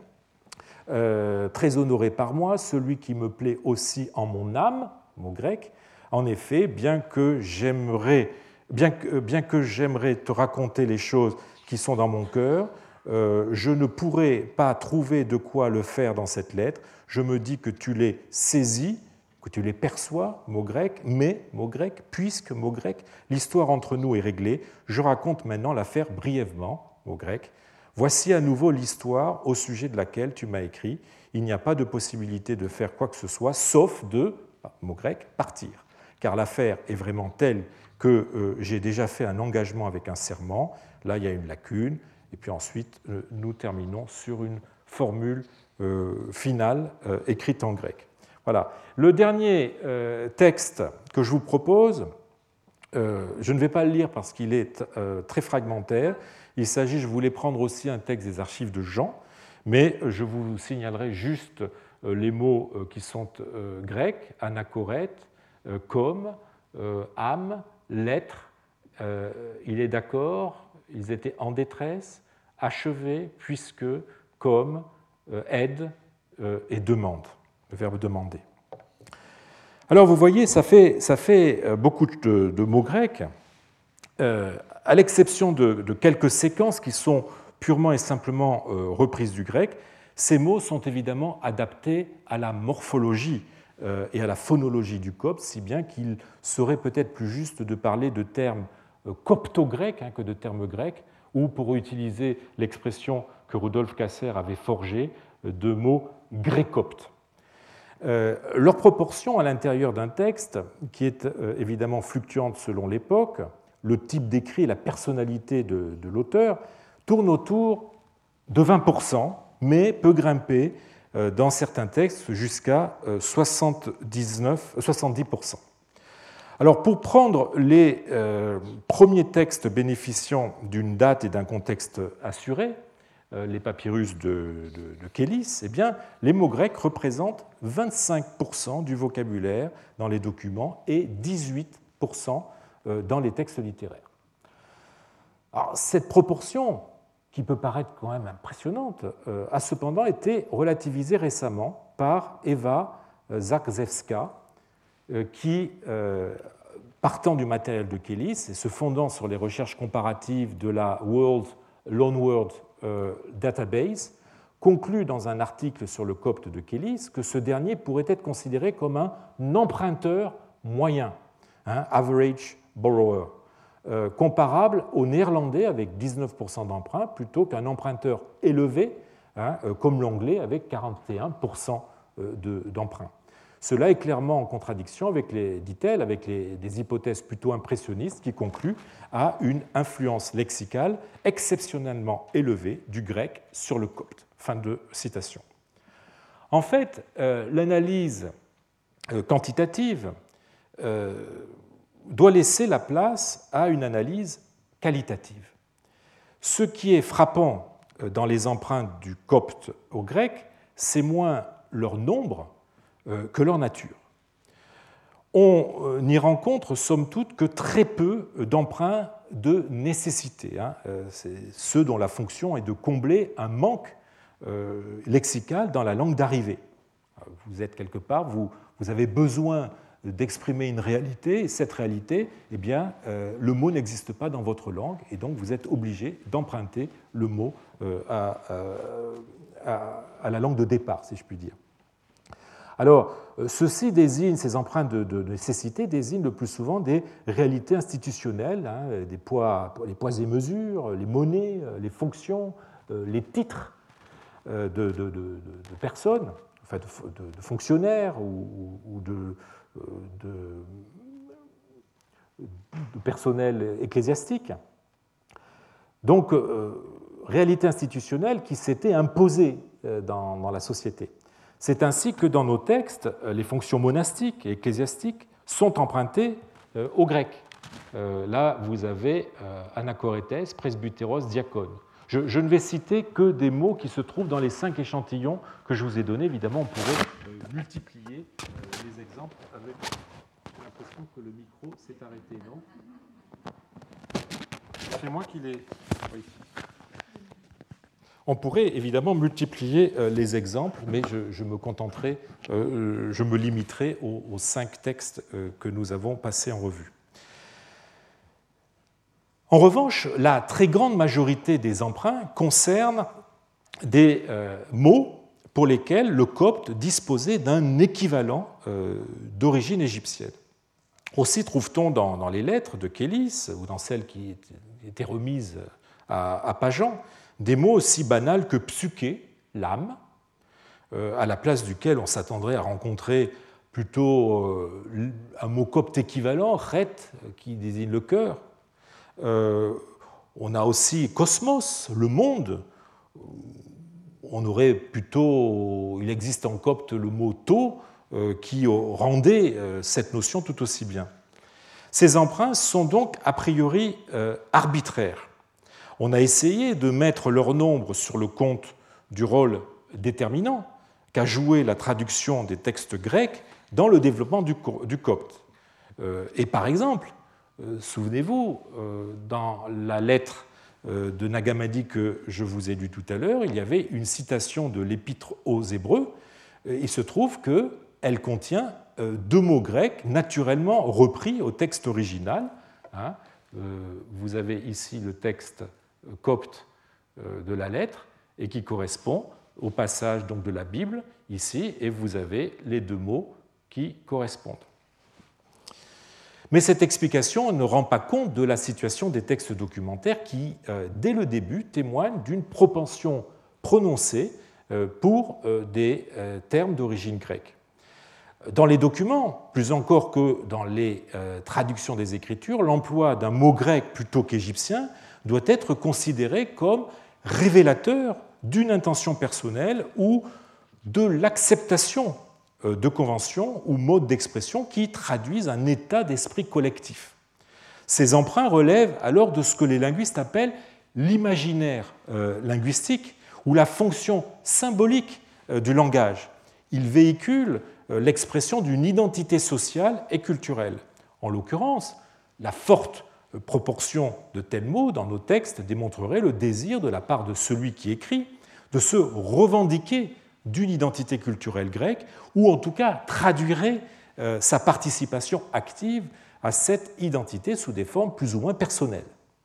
Euh, très honoré par moi, celui qui me plaît aussi en mon âme, mot grec. En effet, bien que j'aimerais, bien que, bien que j'aimerais te raconter les choses qui sont dans mon cœur, euh, je ne pourrais pas trouver de quoi le faire dans cette lettre. Je me dis que tu les saisis, que tu les perçois, mot grec, mais, mot grec, puisque, mot grec, l'histoire entre nous est réglée, je raconte maintenant l'affaire brièvement, mot grec. Voici à nouveau l'histoire au sujet de laquelle tu m'as écrit. Il n'y a pas de possibilité de faire quoi que ce soit, sauf de, mot grec, partir. Car l'affaire est vraiment telle que euh, j'ai déjà fait un engagement avec un serment. Là, il y a une lacune. Et puis ensuite, euh, nous terminons sur une formule euh, finale euh, écrite en grec. Voilà. Le dernier euh, texte que je vous propose, euh, je ne vais pas le lire parce qu'il est euh, très fragmentaire. Il s'agit, je voulais prendre aussi un texte des archives de Jean, mais je vous signalerai juste euh, les mots euh, qui sont euh, grecs, anachorète, euh, comme, euh, âme, lettre. Euh, il est d'accord, ils étaient en détresse, achevés, puisque, comme, euh, aide euh, et demande. Le verbe demander. Alors vous voyez, ça fait, ça fait beaucoup de, de mots grecs, euh, à l'exception de, de quelques séquences qui sont purement et simplement euh, reprises du grec. Ces mots sont évidemment adaptés à la morphologie euh, et à la phonologie du copte, si bien qu'il serait peut-être plus juste de parler de termes euh, copto-grecs hein, que de termes grecs, ou pour utiliser l'expression que Rudolf Kasser avait forgée, de mots grécoptes. Euh, leur proportion à l'intérieur d'un texte, qui est euh, évidemment fluctuante selon l'époque, le type d'écrit et la personnalité de, de l'auteur, tourne autour de vingt pour cent, mais peut grimper euh, dans certains textes jusqu'à euh, soixante-dix-neuf, soixante-dix pour cent. Alors pour prendre les euh, premiers textes bénéficiant d'une date et d'un contexte assuré, les papyrus de, de, de Kélis, eh bien, les mots grecs représentent vingt-cinq pour cent du vocabulaire dans les documents et dix-huit pour cent dans les textes littéraires. Alors, cette proportion, qui peut paraître quand même impressionnante, a cependant été relativisée récemment par Eva Zakrzewska, qui, partant du matériel de Kélis et se fondant sur les recherches comparatives de la World Loanword Database, conclut dans un article sur le copte de Kélis que ce dernier pourrait être considéré comme un emprunteur moyen, hein, average borrower, euh, comparable au néerlandais avec dix-neuf pour cent d'emprunt plutôt qu'un emprunteur élevé, hein, comme l'anglais avec quarante et un pour cent d'emprunt. Cela est clairement en contradiction avec les, dit-elle, avec les, des hypothèses plutôt impressionnistes qui concluent à une influence lexicale exceptionnellement élevée du grec sur le copte. Fin de citation. En fait, euh, l'analyse euh, quantitative euh, doit laisser la place à une analyse qualitative. Ce qui est frappant dans les empreintes du copte au grec, c'est moins leur nombre que leur nature. On n'y rencontre, somme toute, que très peu d'emprunts de nécessité. Hein. C'est ceux dont la fonction est de combler un manque lexical dans la langue d'arrivée. Vous êtes quelque part, vous, vous avez besoin d'exprimer une réalité, et cette réalité, eh bien, le mot n'existe pas dans votre langue, et donc vous êtes obligé d'emprunter le mot à, à, à la langue de départ, si je puis dire. Alors, ceci désigne, ces empreintes de, de nécessité désignent le plus souvent des réalités institutionnelles, hein, des poids, les poids et mesures, les monnaies, les fonctions, les titres de, de, de, de personnes, enfin de, de, de fonctionnaires ou, ou de, de, de personnel ecclésiastique. Donc, euh, réalité institutionnelle qui s'était imposée dans, dans la société. C'est ainsi que dans nos textes, les fonctions monastiques et ecclésiastiques sont empruntées au grec. Là, vous avez anachorétès, presbytéros, diacone. Je, je ne vais citer que des mots qui se trouvent dans les cinq échantillons que je vous ai donnés. Évidemment, on pourrait multiplier les exemples avec... J'ai l'impression que le micro s'est arrêté, non? C'est moi qui l'ai... Oui. On pourrait évidemment multiplier les exemples, mais je, je me contenterai, euh, je me limiterai aux, aux cinq textes que nous avons passés en revue. En revanche, la très grande majorité des emprunts concernent des euh, mots pour lesquels le copte disposait d'un équivalent d'origine égyptienne. Aussi trouve-t-on dans, dans les lettres de Kélis, ou dans celles qui étaient remises à, à Pajan, des mots aussi banals que psyché, l'âme, euh, à la place duquel on s'attendrait à rencontrer plutôt euh, un mot copte équivalent, chet, qui désigne le cœur. Euh, on a aussi cosmos, le monde. On aurait plutôt, il existe en copte le mot to, euh, qui rendait euh, cette notion tout aussi bien. Ces emprunts sont donc a priori euh, arbitraires. On a essayé de mettre leur nombre sur le compte du rôle déterminant qu'a joué la traduction des textes grecs dans le développement du, du copte. Euh, et par exemple, euh, souvenez-vous, euh, dans la lettre euh, de Nag Hammadi que je vous ai lue tout à l'heure, il y avait une citation de l'Épître aux Hébreux. Il se trouve qu'elle contient euh, deux mots grecs naturellement repris au texte original. Hein. Euh, vous avez ici le texte copte euh, de la lettre et qui correspond au passage donc, de la Bible ici, et vous avez les deux mots qui correspondent. Mais cette explication ne rend pas compte de la situation des textes documentaires qui, euh, dès le début, témoignent d'une propension prononcée euh, pour euh, des euh, termes d'origine grecque. Dans les documents, plus encore que dans les euh, traductions des Écritures, l'emploi d'un mot grec plutôt qu'égyptien doit être considéré comme révélateur d'une intention personnelle ou de l'acceptation de conventions ou modes d'expression qui traduisent un état d'esprit collectif. Ces emprunts relèvent alors de ce que les linguistes appellent l'imaginaire linguistique ou la fonction symbolique du langage. Ils véhiculent l'expression d'une identité sociale et culturelle. En l'occurrence, la forte proportion de tels mots dans nos textes démontrerait le désir de la part de celui qui écrit de se revendiquer d'une identité culturelle grecque, ou en tout cas traduirait euh, sa participation active à cette identité sous des formes plus ou moins personnelles.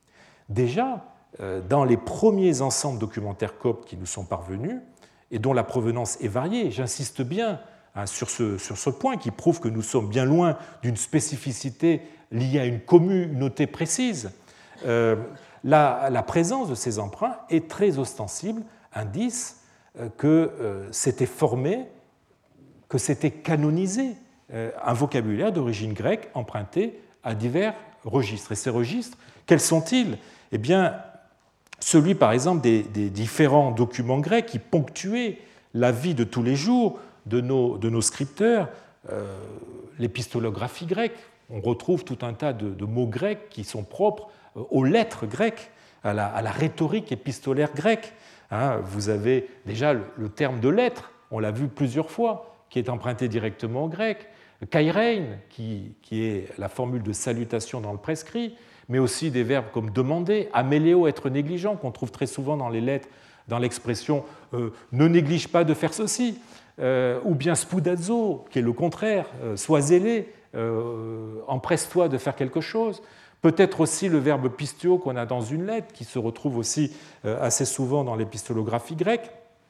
Déjà, euh, dans les premiers ensembles documentaires coptes qui nous sont parvenus, et dont la provenance est variée, j'insiste bien hein, sur, ce, sur ce point qui prouve que nous sommes bien loin d'une spécificité liée à une communauté précise, euh, la, la présence de ces emprunts est très ostensible, indice que euh, s'était formé, que s'était canonisé euh, un vocabulaire d'origine grecque emprunté à divers registres. Et ces registres, quels sont-ils ? Eh bien, celui, par exemple, des, des différents documents grecs qui ponctuaient la vie de tous les jours de nos, de nos scripteurs, euh, l'épistolographie grecque. On retrouve tout un tas de, de mots grecs qui sont propres aux lettres grecques, à la, à la rhétorique épistolaire grecque. Hein, vous avez déjà le, le terme de lettre, on l'a vu plusieurs fois, qui est emprunté directement au grec, kairein, qui, qui est la formule de salutation dans le prescrit, mais aussi des verbes comme demander, améléo, être négligent, qu'on trouve très souvent dans les lettres, dans l'expression euh, ne néglige pas de faire ceci, euh, ou bien spoudazo, qui est le contraire, euh, sois zélé, euh, empresse-toi de faire quelque chose. Peut-être aussi le verbe pistio qu'on a dans une lettre, qui se retrouve aussi assez souvent dans l'épistolographie grecque.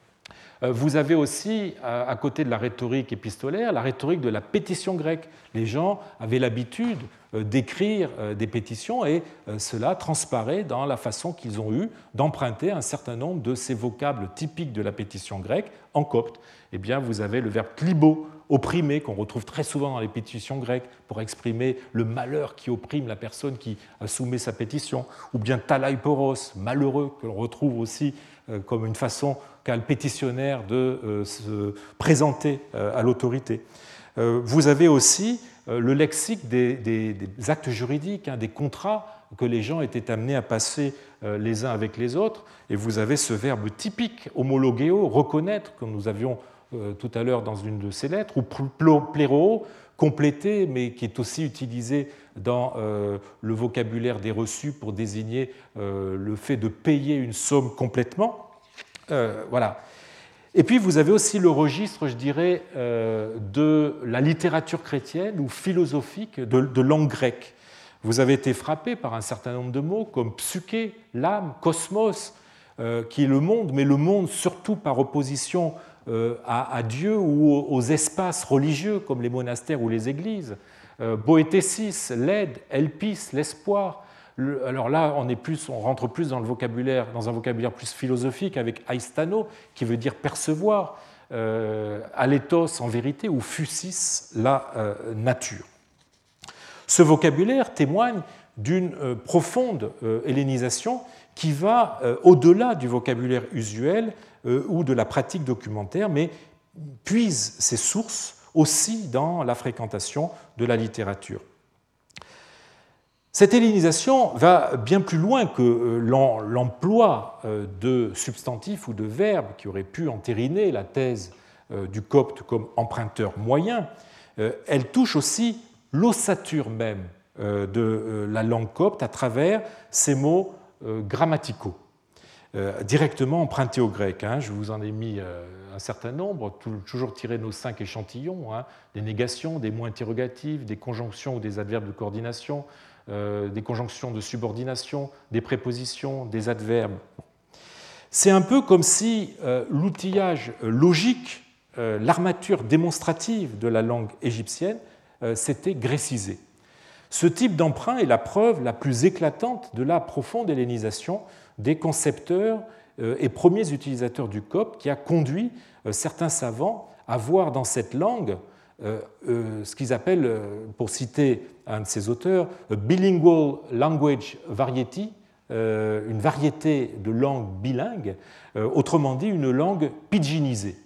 Vous avez aussi, à côté de la rhétorique épistolaire, la rhétorique de la pétition grecque. Les gens avaient l'habitude d'écrire des pétitions et cela transparaît dans la façon qu'ils ont eue d'emprunter un certain nombre de ces vocables typiques de la pétition grecque en copte. Eh bien, vous avez le verbe klibo, opprimer, qu'on retrouve très souvent dans les pétitions grecques pour exprimer le malheur qui opprime la personne qui soumet sa pétition, ou bien talaiporos, malheureux, que l'on retrouve aussi comme une façon qu'a le pétitionnaire de se présenter à l'autorité. Vous avez aussi le lexique des, des, des actes juridiques, hein, des contrats que les gens étaient amenés à passer les uns avec les autres, et vous avez ce verbe typique, homologeo, reconnaître, comme nous avions tout à l'heure dans une de ces lettres, ou pléroo, complété, mais qui est aussi utilisé dans euh, le vocabulaire des reçus pour désigner euh, le fait de payer une somme complètement. Euh, voilà. Et puis vous avez aussi le registre, je dirais, euh, de la littérature chrétienne ou philosophique de, de langue grecque. Vous avez été frappé par un certain nombre de mots comme psyché, l'âme, cosmos, euh, qui est le monde, mais le monde surtout par opposition à, à Dieu ou aux espaces religieux comme les monastères ou les églises. Boétésis, l'aide, elpis, l'espoir. Alors là, on, est plus, on rentre plus dans, le vocabulaire, dans un vocabulaire plus philosophique avec aistano, qui veut dire percevoir, euh, aléthos en vérité, ou fusis, la euh, nature. Ce vocabulaire témoigne d'une euh, profonde euh, hellénisation qui va euh, au-delà du vocabulaire usuel euh, ou de la pratique documentaire, mais puise ses sources aussi dans la fréquentation de la littérature. Cette hellénisation va bien plus loin que l'emploi de substantifs ou de verbes qui auraient pu entériner la thèse du copte comme emprunteur moyen. Elle touche aussi l'ossature même de la langue copte à travers ces mots grammaticaux, directement empruntés au grec. Je vous en ai mis un certain nombre, toujours tirés de nos cinq échantillons, des négations, des mots interrogatifs, des conjonctions ou des adverbes de coordination, Euh, des conjonctions de subordination, des prépositions, des adverbes. C'est un peu comme si euh, l'outillage logique, euh, l'armature démonstrative de la langue égyptienne euh, s'était grécisée. Ce type d'emprunt est la preuve la plus éclatante de la profonde hellénisation des concepteurs euh, et premiers utilisateurs du copte qui a conduit euh, certains savants à voir dans cette langue Euh, euh, ce qu'ils appellent, euh, pour citer un de ses auteurs, bilingual language variety, euh, une variété de langues bilingues, euh, autrement dit une langue pidginisée.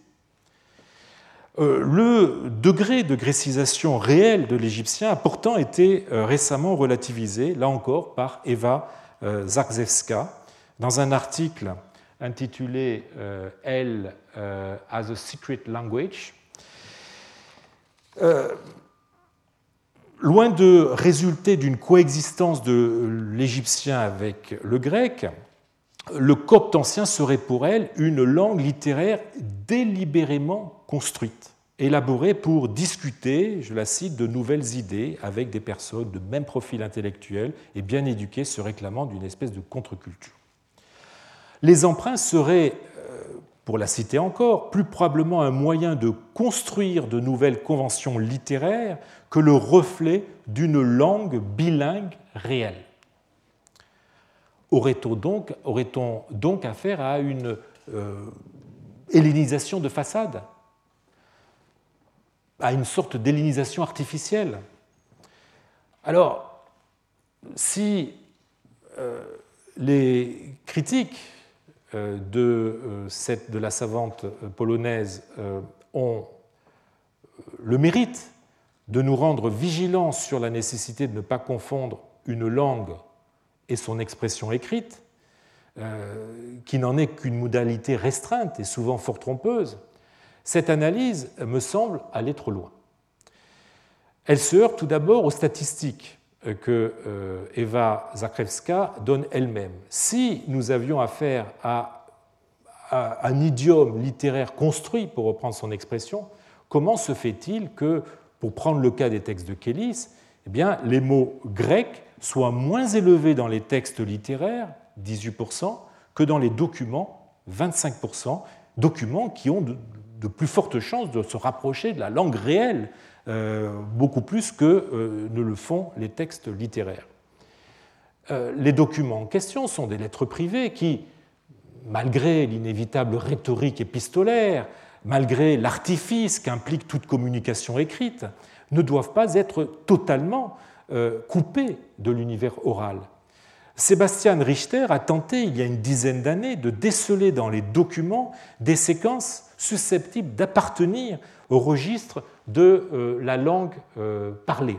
Euh, le degré de grécisation réel de l'égyptien a pourtant été euh, récemment relativisé, là encore, par Eva euh, Zagrzewska, dans un article intitulé euh, Elle euh, as a Secret Language. Euh, loin de résulter d'une coexistence de l'égyptien avec le grec, le copte ancien serait pour elle une langue littéraire délibérément construite, élaborée pour discuter, je la cite, de nouvelles idées avec des personnes de même profil intellectuel et bien éduquées se réclamant d'une espèce de contre-culture. Les emprunts seraient, pour la citer encore, plus probablement un moyen de construire de nouvelles conventions littéraires que le reflet d'une langue bilingue réelle. Aurait-on donc, aurait-on donc affaire à une euh, hellénisation de façade, à une sorte d'hellénisation artificielle? Alors, si euh, les critiques de, cette, de la savante polonaise ont le mérite de nous rendre vigilants sur la nécessité de ne pas confondre une langue et son expression écrite, qui n'en est qu'une modalité restreinte et souvent fort trompeuse, cette analyse me semble aller trop loin. Elle se heurte tout d'abord aux statistiques que Eva Zagrzewska donne elle-même. Si nous avions affaire à, à un idiome littéraire construit, pour reprendre son expression, comment se fait-il que, pour prendre le cas des textes de Kélis, eh bien, les mots grecs soient moins élevés dans les textes littéraires, dix-huit pour cent, que dans les documents, vingt-cinq pour cent, documents qui ont de, de plus fortes chances de se rapprocher de la langue réelle, Euh, beaucoup plus que euh, ne le font les textes littéraires. Euh, les documents en question sont des lettres privées qui, malgré l'inévitable rhétorique épistolaire, malgré l'artifice qu'implique toute communication écrite, ne doivent pas être totalement euh, coupés de l'univers oral. Sébastien Richter a tenté, il y a une dizaine d'années, de déceler dans les documents des séquences susceptibles d'appartenir au registre de euh, la langue euh, parlée.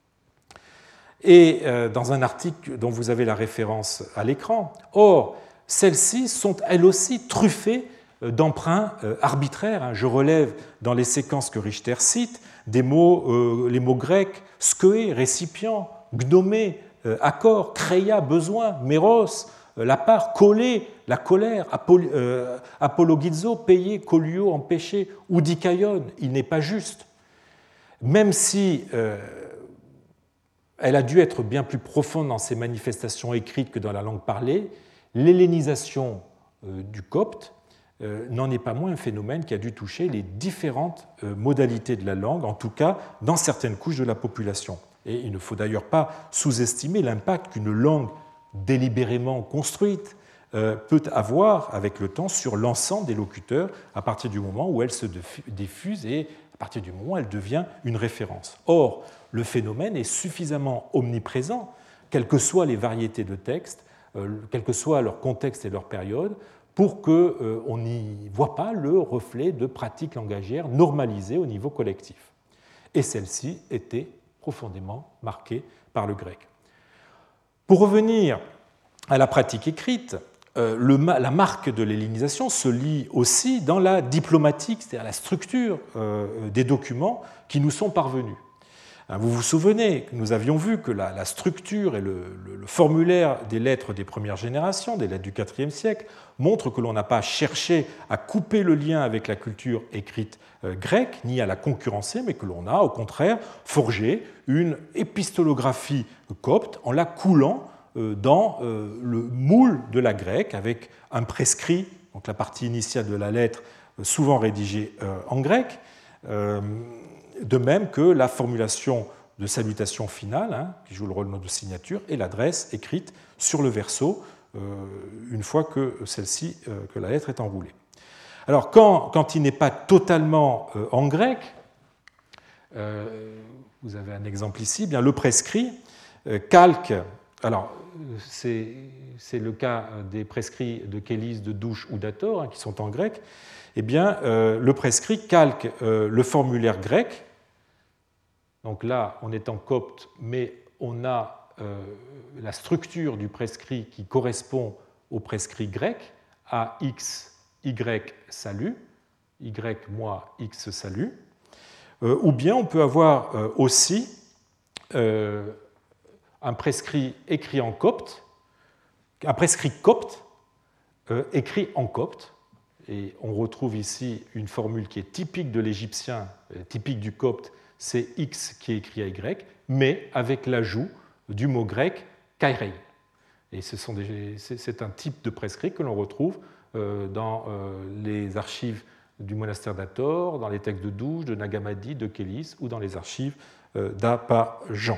Et euh, dans un article dont vous avez la référence à l'écran, or, celles-ci sont elles aussi truffées d'emprunts euh, arbitraires. Je relève dans les séquences que Richter cite des mots, euh, les mots grecs skoé, récipient, gnomé, euh, accord, kreia, besoin, méros, euh, la part, collé, la colère, apol, euh, apologizo, payé, colio, empêché, ou dikaion, il n'est pas juste. Même si euh, elle a dû être bien plus profonde dans ses manifestations écrites que dans la langue parlée, l'hellénisation euh, du copte euh, n'en est pas moins un phénomène qui a dû toucher les différentes euh, modalités de la langue, en tout cas dans certaines couches de la population. Et il ne faut d'ailleurs pas sous-estimer l'impact qu'une langue délibérément construite euh, peut avoir avec le temps sur l'ensemble des locuteurs à partir du moment où elle se diffuse et à partir du moment où elle devient une référence. Or, le phénomène est suffisamment omniprésent, quelles que soient les variétés de textes, euh, quel que soit leur contexte et leur période, pour qu'on euh, n'y voit pas le reflet de pratiques langagières normalisées au niveau collectif. Et celle-ci était profondément marquée par le grec. Pour revenir à la pratique écrite, euh, le, la marque de l'hellénisation se lit aussi dans la diplomatique, c'est-à-dire la structure euh, des documents qui nous sont parvenus. Vous vous souvenez que nous avions vu que la, la structure et le, le, le formulaire des lettres des premières générations, des lettres du quatrième siècle, montrent que l'on n'a pas cherché à couper le lien avec la culture écrite euh, grecque, ni à la concurrencer, mais que l'on a au contraire forgé une épistolographie copte en la coulant euh, dans euh, le moule de la grecque avec un prescrit, donc la partie initiale de la lettre euh, souvent rédigée euh, en grec, euh, de même que la formulation de salutation finale, hein, qui joue le rôle de signature, et l'adresse écrite sur le verso, euh, une fois que celle-ci, euh, que la lettre est enroulée. Alors, quand, quand il n'est pas totalement euh, en grec, euh, vous avez un exemple ici, bien, le prescrit euh, calque, alors c'est, c'est le cas des prescrits de Kélis, de Douche ou d'Ator, hein, qui sont en grec, eh bien, euh, le prescrit calque euh, le formulaire grec. Donc là, on est en copte, mais on a euh, la structure du prescrit qui correspond au prescrit grec, A X, Y, salut, Y, moi, X, salut. Euh, ou bien on peut avoir euh, aussi euh, un prescrit écrit en copte, un prescrit copte euh, écrit en copte. Et on retrouve ici une formule qui est typique de l'égyptien, typique du copte, c'est X qui est écrit à Y, mais avec l'ajout du mot grec kairei. Et ce sont des, c'est un type de prescrit que l'on retrouve dans les archives du monastère d'Ator, dans les textes de Douche, de Nag Hammadi, de Kélis ou dans les archives d'Apajan.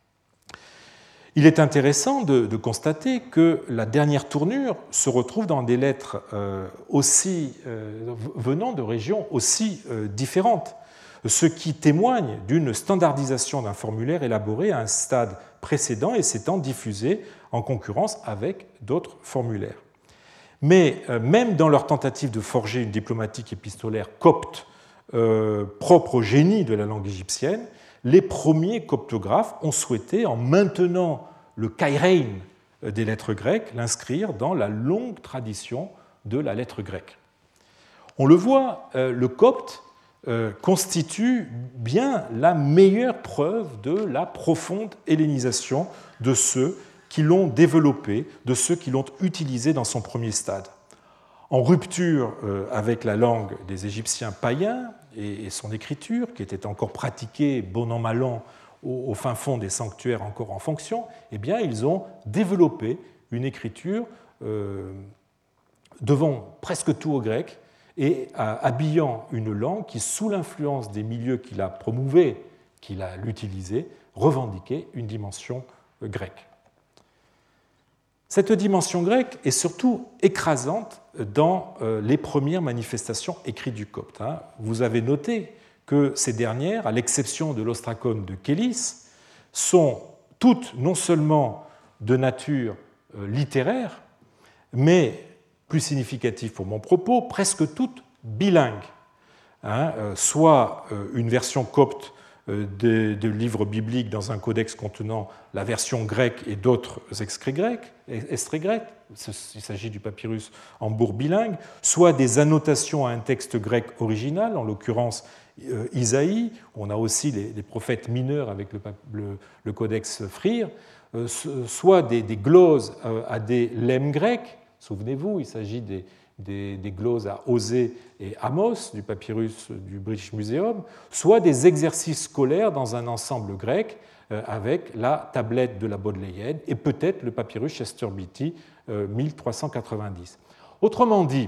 Il est intéressant de, de constater que la dernière tournure se retrouve dans des lettres euh, aussi, euh, venant de régions aussi euh, différentes, ce qui témoigne d'une standardisation d'un formulaire élaboré à un stade précédent et s'étant diffusé en concurrence avec d'autres formulaires. Mais euh, même dans leur tentative de forger une diplomatique épistolaire copte euh, propre au génie de la langue égyptienne, les premiers coptographes ont souhaité, en maintenant le kairein des lettres grecques, l'inscrire dans la longue tradition de la lettre grecque. On le voit, le copte constitue bien la meilleure preuve de la profonde hellénisation de ceux qui l'ont développé, de ceux qui l'ont utilisé dans son premier stade. En rupture avec la langue des Égyptiens païens et son écriture, qui était encore pratiquée bon an mal an au fin fond des sanctuaires encore en fonction, eh bien, ils ont développé une écriture euh, devant presque tout au grec et habillant une langue qui, sous l'influence des milieux qu'il a promouvés, qu'il a l'utilisé, revendiquait une dimension grecque. Cette dimension grecque est surtout écrasante dans les premières manifestations écrites du copte. Vous avez noté que ces dernières, à l'exception de l'ostracone de Kélis, sont toutes non seulement de nature littéraire, mais, plus significatif pour mon propos, presque toutes bilingues. Hein, soit une version copte de, de livres bibliques dans un codex contenant la version grecque et d'autres extraits grecs, extraits grecs, il s'agit du papyrus Hambourg bilingue, soit des annotations à un texte grec original, en l'occurrence Isaïe, on a aussi les, les prophètes mineurs avec le, le, le codex Frire, euh, soit des, des gloses à des lemmes grecs, souvenez-vous, il s'agit des, des, des gloses à Osée et Amos du papyrus du British Museum, soit des exercices scolaires dans un ensemble grec euh, avec la tablette de la Bodléienne et peut-être le papyrus Chester Beatty euh, mille trois cent quatre-vingt-dix. Autrement dit,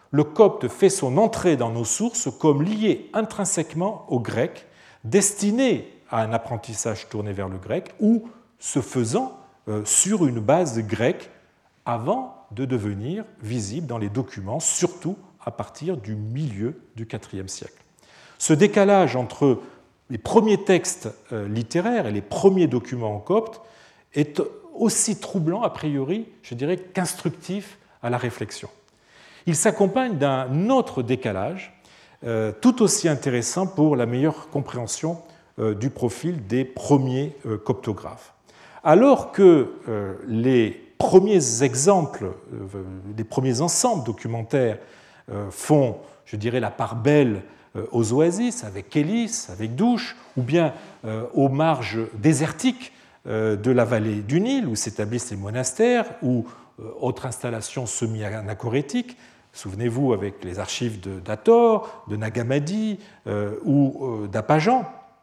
le copte fait son entrée dans nos sources comme lié intrinsèquement au grec, destiné à un apprentissage tourné vers le grec ou se faisant sur une base grecque avant de devenir visible dans les documents, surtout à partir du milieu du quatrième siècle. Ce décalage entre les premiers textes littéraires et les premiers documents en copte est aussi troublant, a priori, je dirais, qu'instructif à la réflexion. Il s'accompagne d'un autre décalage, euh, tout aussi intéressant pour la meilleure compréhension euh, du profil des premiers euh, coptographes. Alors que euh, les premiers exemples, euh, les premiers ensembles documentaires euh, font, je dirais, la part belle euh, aux oasis, avec Kélis, avec Douche, ou bien euh, aux marges désertiques euh, de la vallée du Nil, où s'établissent les monastères, ou euh, autres installations semi-anachorétiques. Souvenez-vous avec les archives d'Hathor, de, de Nagamadi euh, ou euh, d'Apajan.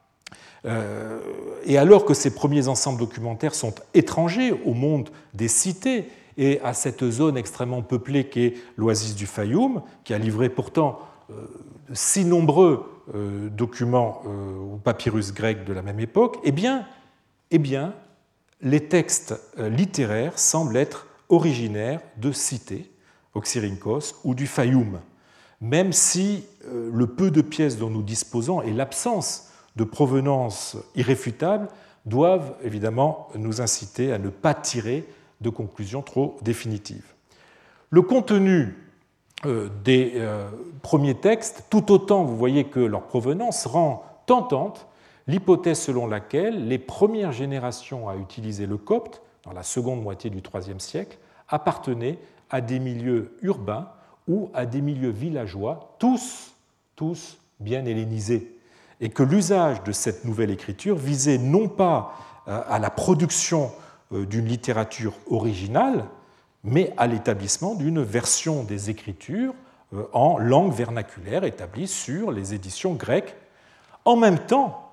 Euh, et alors que ces premiers ensembles documentaires sont étrangers au monde des cités et à cette zone extrêmement peuplée qu'est l'oasis du Fayoum, qui a livré pourtant euh, si nombreux euh, documents euh, ou papyrus grecs de la même époque, eh bien, eh bien les textes euh, littéraires semblent être originaires de cités, Oxyrhynchos ou du Fayoum, même si euh, le peu de pièces dont nous disposons et l'absence de provenance irréfutable doivent évidemment nous inciter à ne pas tirer de conclusions trop définitives. Le contenu euh, des euh, premiers textes, tout autant vous voyez que leur provenance rend tentante l'hypothèse selon laquelle les premières générations à utiliser le copte, dans la seconde moitié du troisième siècle, appartenaient à des milieux urbains ou à des milieux villageois, tous, tous bien hellénisés, et que l'usage de cette nouvelle écriture visait non pas à la production d'une littérature originale, mais à l'établissement d'une version des Écritures en langue vernaculaire établie sur les éditions grecques, en même temps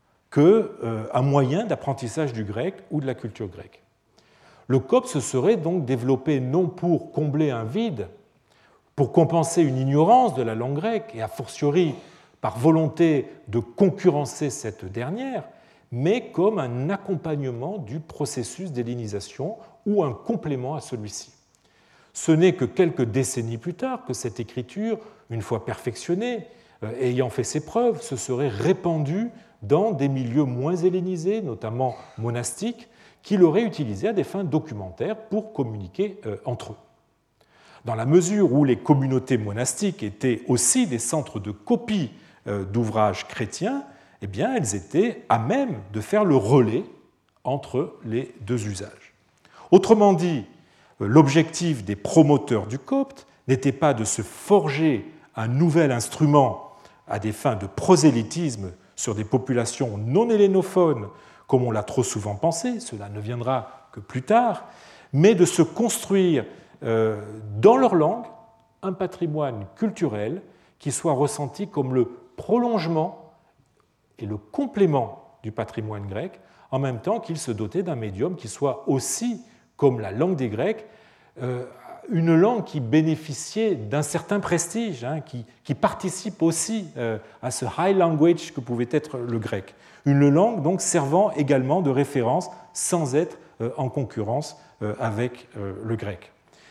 qu'un moyen d'apprentissage du grec ou de la culture grecque. Le copte se serait donc développé non pour combler un vide, pour compenser une ignorance de la langue grecque, et a fortiori par volonté de concurrencer cette dernière, mais comme un accompagnement du processus d'hellénisation ou un complément à celui-ci. Ce n'est que quelques décennies plus tard que cette écriture, une fois perfectionnée, ayant fait ses preuves, se serait répandue dans des milieux moins hellénisés, notamment monastiques, qui l'auraient utilisée à des fins documentaires pour communiquer entre eux. Dans la mesure où les communautés monastiques étaient aussi des centres de copie d'ouvrages chrétiens, eh bien, elles étaient à même de faire le relais entre les deux usages. Autrement dit, l'objectif des promoteurs du copte n'était pas de se forger un nouvel instrument à des fins de prosélytisme sur des populations non hellénophones, comme on l'a trop souvent pensé, cela ne viendra que plus tard, mais de se construire euh, dans leur langue un patrimoine culturel qui soit ressenti comme le prolongement et le complément du patrimoine grec, en même temps qu'il se dotait d'un médium qui soit aussi, comme la langue des Grecs, euh, une langue qui bénéficiait d'un certain prestige, hein, qui, qui participe aussi euh, à ce high language que pouvait être le grec. Une langue donc servant également de référence sans être euh, en concurrence euh, avec euh, le grec.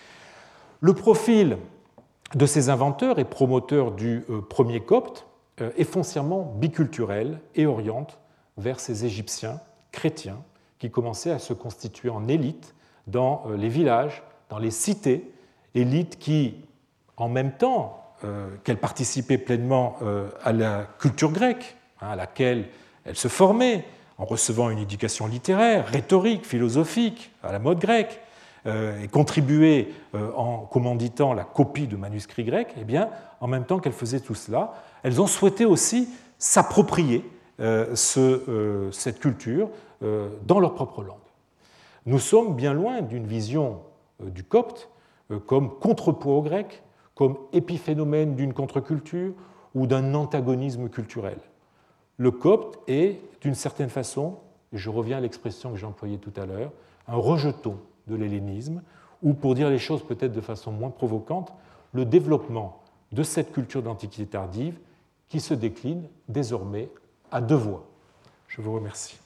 Le profil de ces inventeurs et promoteurs du euh, premier copte euh, est foncièrement biculturel et oriente vers ces Égyptiens chrétiens qui commençaient à se constituer en élite dans euh, les villages, dans les cités, élites qui, en même temps euh, qu'elles participaient pleinement euh, à la culture grecque, hein, à laquelle elles se formaient, en recevant une éducation littéraire, rhétorique, philosophique, à la mode grecque, euh, et contribuaient euh, en commanditant la copie de manuscrits grecs, eh bien, en même temps qu'elles faisaient tout cela, elles ont souhaité aussi s'approprier euh, ce, euh, cette culture euh, dans leur propre langue. Nous sommes bien loin d'une vision euh, du copte euh, comme contrepoids au grec, comme épiphénomène d'une contre-culture ou d'un antagonisme culturel. Le copte est, d'une certaine façon, et je reviens à l'expression que j'ai employée tout à l'heure, un rejeton de l'hellénisme, ou pour dire les choses peut-être de façon moins provocante, le développement de cette culture d'Antiquité tardive qui se décline désormais à deux voies. Je vous remercie.